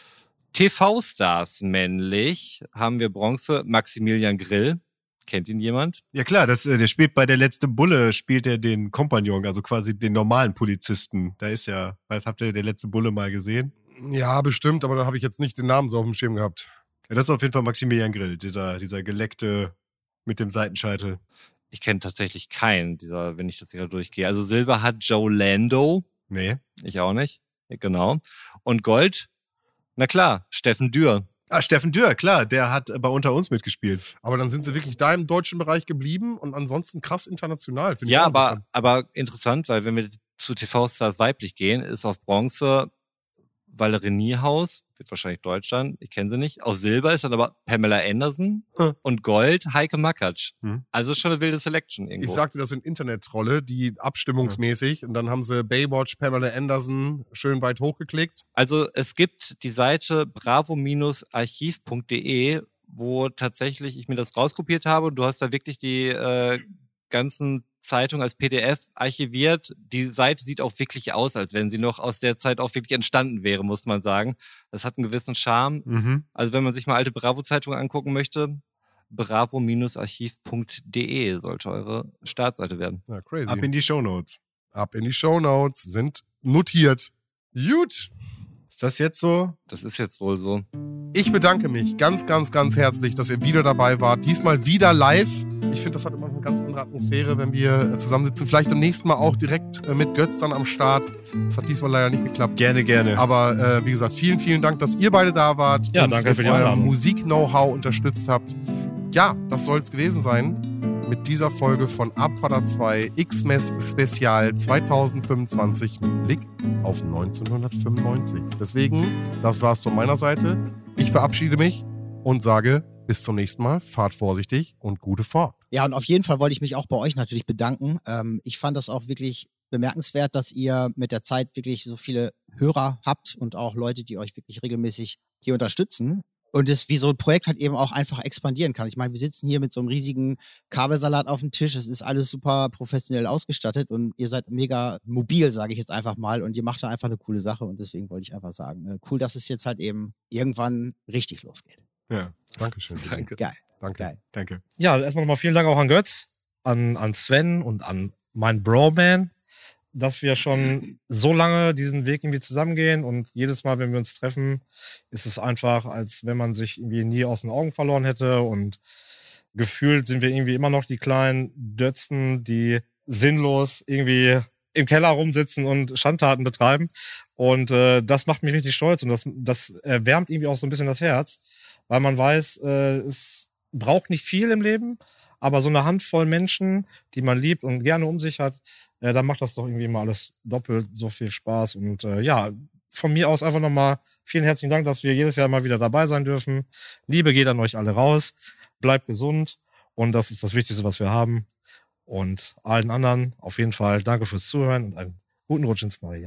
T V-Stars männlich haben wir Bronze, Maximilian Grill. Kennt ihn jemand? Ja klar, das, äh, der spielt bei Der letzte Bulle, spielt er den Kompagnon, also quasi den normalen Polizisten. Da ist ja, was, habt ihr Der letzte Bulle mal gesehen? Ja, bestimmt, aber da habe ich jetzt nicht den Namen so auf dem Schirm gehabt. Ja, das ist auf jeden Fall Maximilian Grill, dieser, dieser geleckte mit dem Seitenscheitel. Ich kenne tatsächlich keinen, dieser, wenn ich das hier durchgehe. Also Silber hat Joe Lando. Nee. Ich auch nicht. Genau. Und Gold, na klar, Steffen Dürr. Ah, Steffen Dürr, klar, der hat bei Unter uns mitgespielt. Aber dann sind sie wirklich da im deutschen Bereich geblieben und ansonsten krass international. Finde ich Ja, auch aber, interessant. aber interessant, weil wenn wir zu T V-Stars weiblich gehen, ist auf Bronze Valerie Niehaus, wird wahrscheinlich Deutschland, ich kenne sie nicht. Auf Silber ist dann aber Pamela Anderson Hm. und Gold Heike Makatsch. Hm. Also schon eine wilde Selection irgendwo. Ich sagte, das sind Internet-Trolle, die abstimmungsmäßig, und dann haben sie Baywatch, Pamela Anderson schön weit hochgeklickt. Also es gibt die Seite bravo archiv punkt de, wo tatsächlich ich mir das rauskopiert habe und du hast da wirklich die äh, ganzen Zeitungen als P D F archiviert. Die Seite sieht auch wirklich aus, als wenn sie noch aus der Zeit auch wirklich entstanden wäre, muss man sagen. Das hat einen gewissen Charme. Mhm. Also wenn man sich mal alte Bravo-Zeitungen angucken möchte, bravo archiv punkt de sollte eure Startseite werden. Ja, crazy. Ab in die Shownotes. Ab in die Shownotes, sind notiert. Gut. Ist das jetzt so? Das ist jetzt wohl so. Ich bedanke mich ganz, ganz, ganz herzlich, dass ihr wieder dabei wart. Diesmal wieder live. Ich finde, das hat immer noch eine ganz andere Atmosphäre, wenn wir zusammensitzen. Vielleicht am nächsten Mal auch direkt mit Götz dann am Start. Das hat diesmal leider nicht geklappt. Gerne, gerne. Aber äh, wie gesagt, vielen, vielen Dank, dass ihr beide da wart. Ja, uns danke mit für die eurem Einladung. Musik-Know-how unterstützt habt. Ja, das soll es gewesen sein mit dieser Folge von Abfahrt zwei X-Mess Spezial zwanzig fünfundzwanzig mit Blick auf neunzehnhundertfünfundneunzig. Deswegen, das war's von meiner Seite. Ich verabschiede mich und sage bis zum nächsten Mal. Fahrt vorsichtig und gute Fahrt. Ja, und auf jeden Fall wollte ich mich auch bei euch natürlich bedanken. Ähm, ich fand das auch wirklich bemerkenswert, dass ihr mit der Zeit wirklich so viele Hörer habt und auch Leute, die euch wirklich regelmäßig hier unterstützen. Und es wie so ein Projekt halt eben auch einfach expandieren kann. Ich meine, wir sitzen hier mit so einem riesigen Kabelsalat auf dem Tisch. Es ist alles super professionell ausgestattet und ihr seid mega mobil, sage ich jetzt einfach mal. Und ihr macht da einfach eine coole Sache. Und deswegen wollte ich einfach sagen, äh, cool, dass es jetzt halt eben irgendwann richtig losgeht. Ja, Dankeschön. Danke. Geil, Danke. geil. danke. Ja, erstmal nochmal vielen Dank auch an Götz, an, an Sven und an meinen Bro-Man, dass wir schon so lange diesen Weg irgendwie zusammengehen und jedes Mal, wenn wir uns treffen, ist es einfach, als wenn man sich irgendwie nie aus den Augen verloren hätte und gefühlt sind wir irgendwie immer noch die kleinen Dötzen, die sinnlos irgendwie im Keller rumsitzen und Schandtaten betreiben und äh, das macht mich richtig stolz und das, das erwärmt irgendwie auch so ein bisschen das Herz, weil man weiß, äh, es braucht nicht viel im Leben, aber so eine Handvoll Menschen, die man liebt und gerne um sich hat, äh, dann macht das doch irgendwie immer alles doppelt so viel Spaß. Und äh, ja, von mir aus einfach nochmal vielen herzlichen Dank, dass wir jedes Jahr mal wieder dabei sein dürfen. Liebe geht an euch alle raus. Bleibt gesund. Und das ist das Wichtigste, was wir haben. Und allen anderen auf jeden Fall danke fürs Zuhören und einen guten Rutsch ins neue Jahr.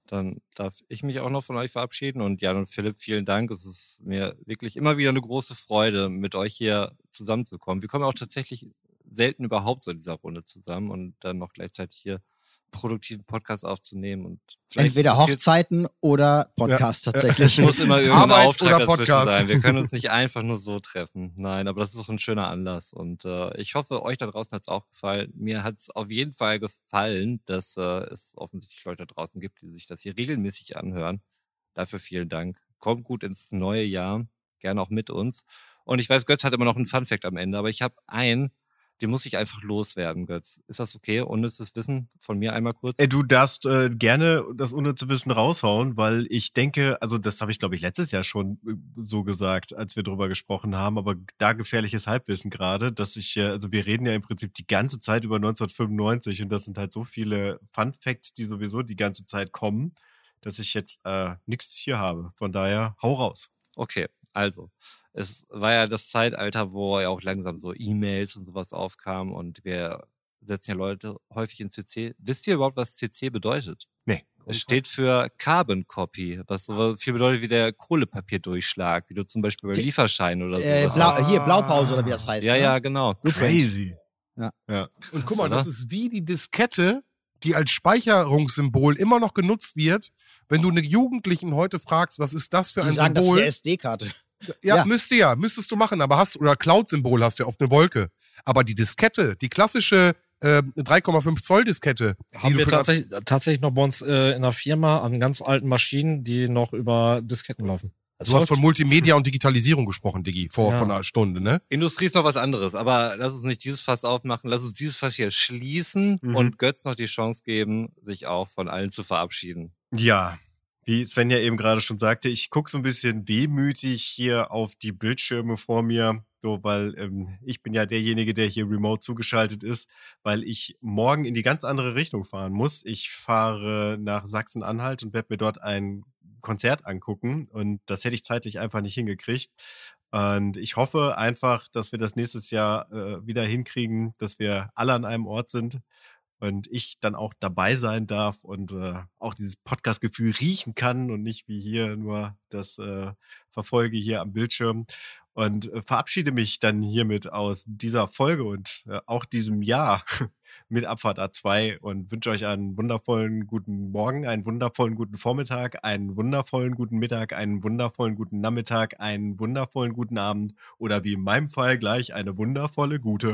dann darf ich mich auch noch von euch verabschieden. Und Jan und Philipp, vielen Dank. Es ist mir wirklich immer wieder eine große Freude, mit euch hier zusammenzukommen. Wir kommen auch tatsächlich selten überhaupt so in dieser Runde zusammen und dann noch gleichzeitig hier produktiven Podcast aufzunehmen. Und entweder Hochzeiten oder Podcast Ja. tatsächlich. Es muss immer irgendein Arbeit Auftrag oder dazwischen Podcast. sein. Wir können uns nicht einfach nur so treffen. Nein, aber das ist auch ein schöner Anlass. Und äh, ich hoffe, euch da draußen hat es auch gefallen. Mir hat es auf jeden Fall gefallen, dass äh, es offensichtlich Leute da draußen gibt, die sich das hier regelmäßig anhören. Dafür vielen Dank. Kommt gut ins neue Jahr. Gerne auch mit uns. Und ich weiß, Götz hat immer noch einen Funfact am Ende, aber ich habe einen, den muss ich einfach loswerden, Götz. Ist das okay? Unnützes Wissen von mir einmal kurz? Ey, du darfst äh, gerne das unnütze Wissen raushauen, weil ich denke, also das habe ich, glaube ich, letztes Jahr schon äh, so gesagt, als wir drüber gesprochen haben, aber da gefährliches Halbwissen gerade, dass ich, äh, also wir reden ja im Prinzip die ganze Zeit über neunzehnhundertfünfundneunzig und das sind halt so viele Fun Facts, die sowieso die ganze Zeit kommen, dass ich jetzt äh, nichts hier habe. Von daher, hau raus. Okay, also. Es war ja das Zeitalter, wo ja auch langsam so E-Mails und sowas aufkamen und wir setzen ja Leute häufig in C C. Wisst ihr überhaupt, was C C bedeutet? Nee. Es steht für Carbon Copy, was so viel bedeutet wie der Kohlepapierdurchschlag, wie du zum Beispiel bei C- Lieferscheinen oder Äh, sowas. Blau, hier, Blaupause oder wie das heißt. ja, ne? ja, genau. Crazy. Ja. ja. Und guck mal, oder? das ist wie die Diskette, die als Speicherungssymbol immer noch genutzt wird. Wenn du eine Jugendlichen heute fragst, was ist das für Die ein sagen, das ist Symbol? eine S D-Karte. Ja, Ja. müsste ja, müsstest du machen, aber hast oder Cloud-Symbol hast du ja auf eine Wolke. Aber die Diskette, die klassische äh, drei Komma fünf Zoll Diskette, die Haben du wir für- tatsächlich, tatsächlich noch bei uns äh, in der Firma an ganz alten Maschinen, die noch über Disketten laufen. Du hast von Multimedia und Digitalisierung gesprochen, Diggi, vor, Ja. vor einer Stunde, ne? Industrie ist noch was anderes, aber lass uns nicht dieses Fass aufmachen, lass uns dieses Fass hier schließen Mhm. und Götz noch die Chance geben, sich auch von allen zu verabschieden. Ja, wie Sven ja eben gerade schon sagte, ich gucke so ein bisschen wehmütig hier auf die Bildschirme vor mir, so weil ähm, ich bin ja derjenige, der hier remote zugeschaltet ist, weil ich morgen in die ganz andere Richtung fahren muss. Ich fahre nach Sachsen-Anhalt und werde mir dort ein Konzert angucken und das hätte ich zeitlich einfach nicht hingekriegt. Und ich hoffe einfach, dass wir das nächstes Jahr äh, wieder hinkriegen, dass wir alle an einem Ort sind und ich dann auch dabei sein darf und äh, auch dieses Podcast-Gefühl riechen kann und nicht wie hier nur das äh, verfolge hier am Bildschirm. Und äh, verabschiede mich dann hiermit aus dieser Folge und äh, auch diesem Jahr mit Abfahrt A zwei und wünsche euch einen wundervollen guten Morgen, einen wundervollen guten Vormittag, einen wundervollen guten Mittag, einen wundervollen guten Nachmittag, einen wundervollen guten Abend oder wie in meinem Fall gleich eine wundervolle gute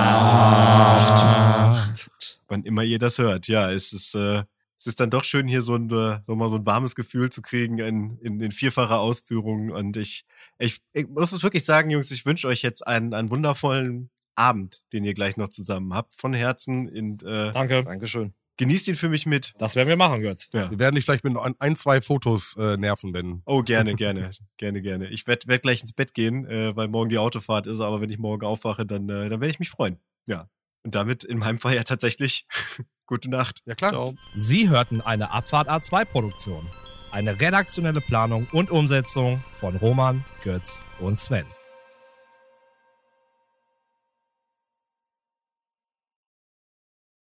Nacht. wann immer ihr das hört. Ja, es ist, äh, es ist dann doch schön, hier so ein, äh, so mal so ein warmes Gefühl zu kriegen in, in, in vierfacher Ausführung. Und ich, ich, ich muss es wirklich sagen, Jungs, ich wünsche euch jetzt einen, einen wundervollen Abend, den ihr gleich noch zusammen habt. Von Herzen und äh, Danke. Dankeschön. genießt ihn für mich mit. Das werden wir machen, Götz. Ja. Wir werden dich vielleicht mit ein, ein zwei Fotos äh, nerven, Ben. Oh, gerne, gerne, gerne, gerne. Ich werde werd gleich ins Bett gehen, äh, weil morgen die Autofahrt ist, aber wenn ich morgen aufwache, dann, äh, dann werde ich mich freuen. Ja. Und damit in meinem Fall ja tatsächlich gute Nacht. Ja, klar. Ciao. Sie hörten eine Abfahrt A zwei Produktion. Eine redaktionelle Planung und Umsetzung von Roman, Götz und Sven.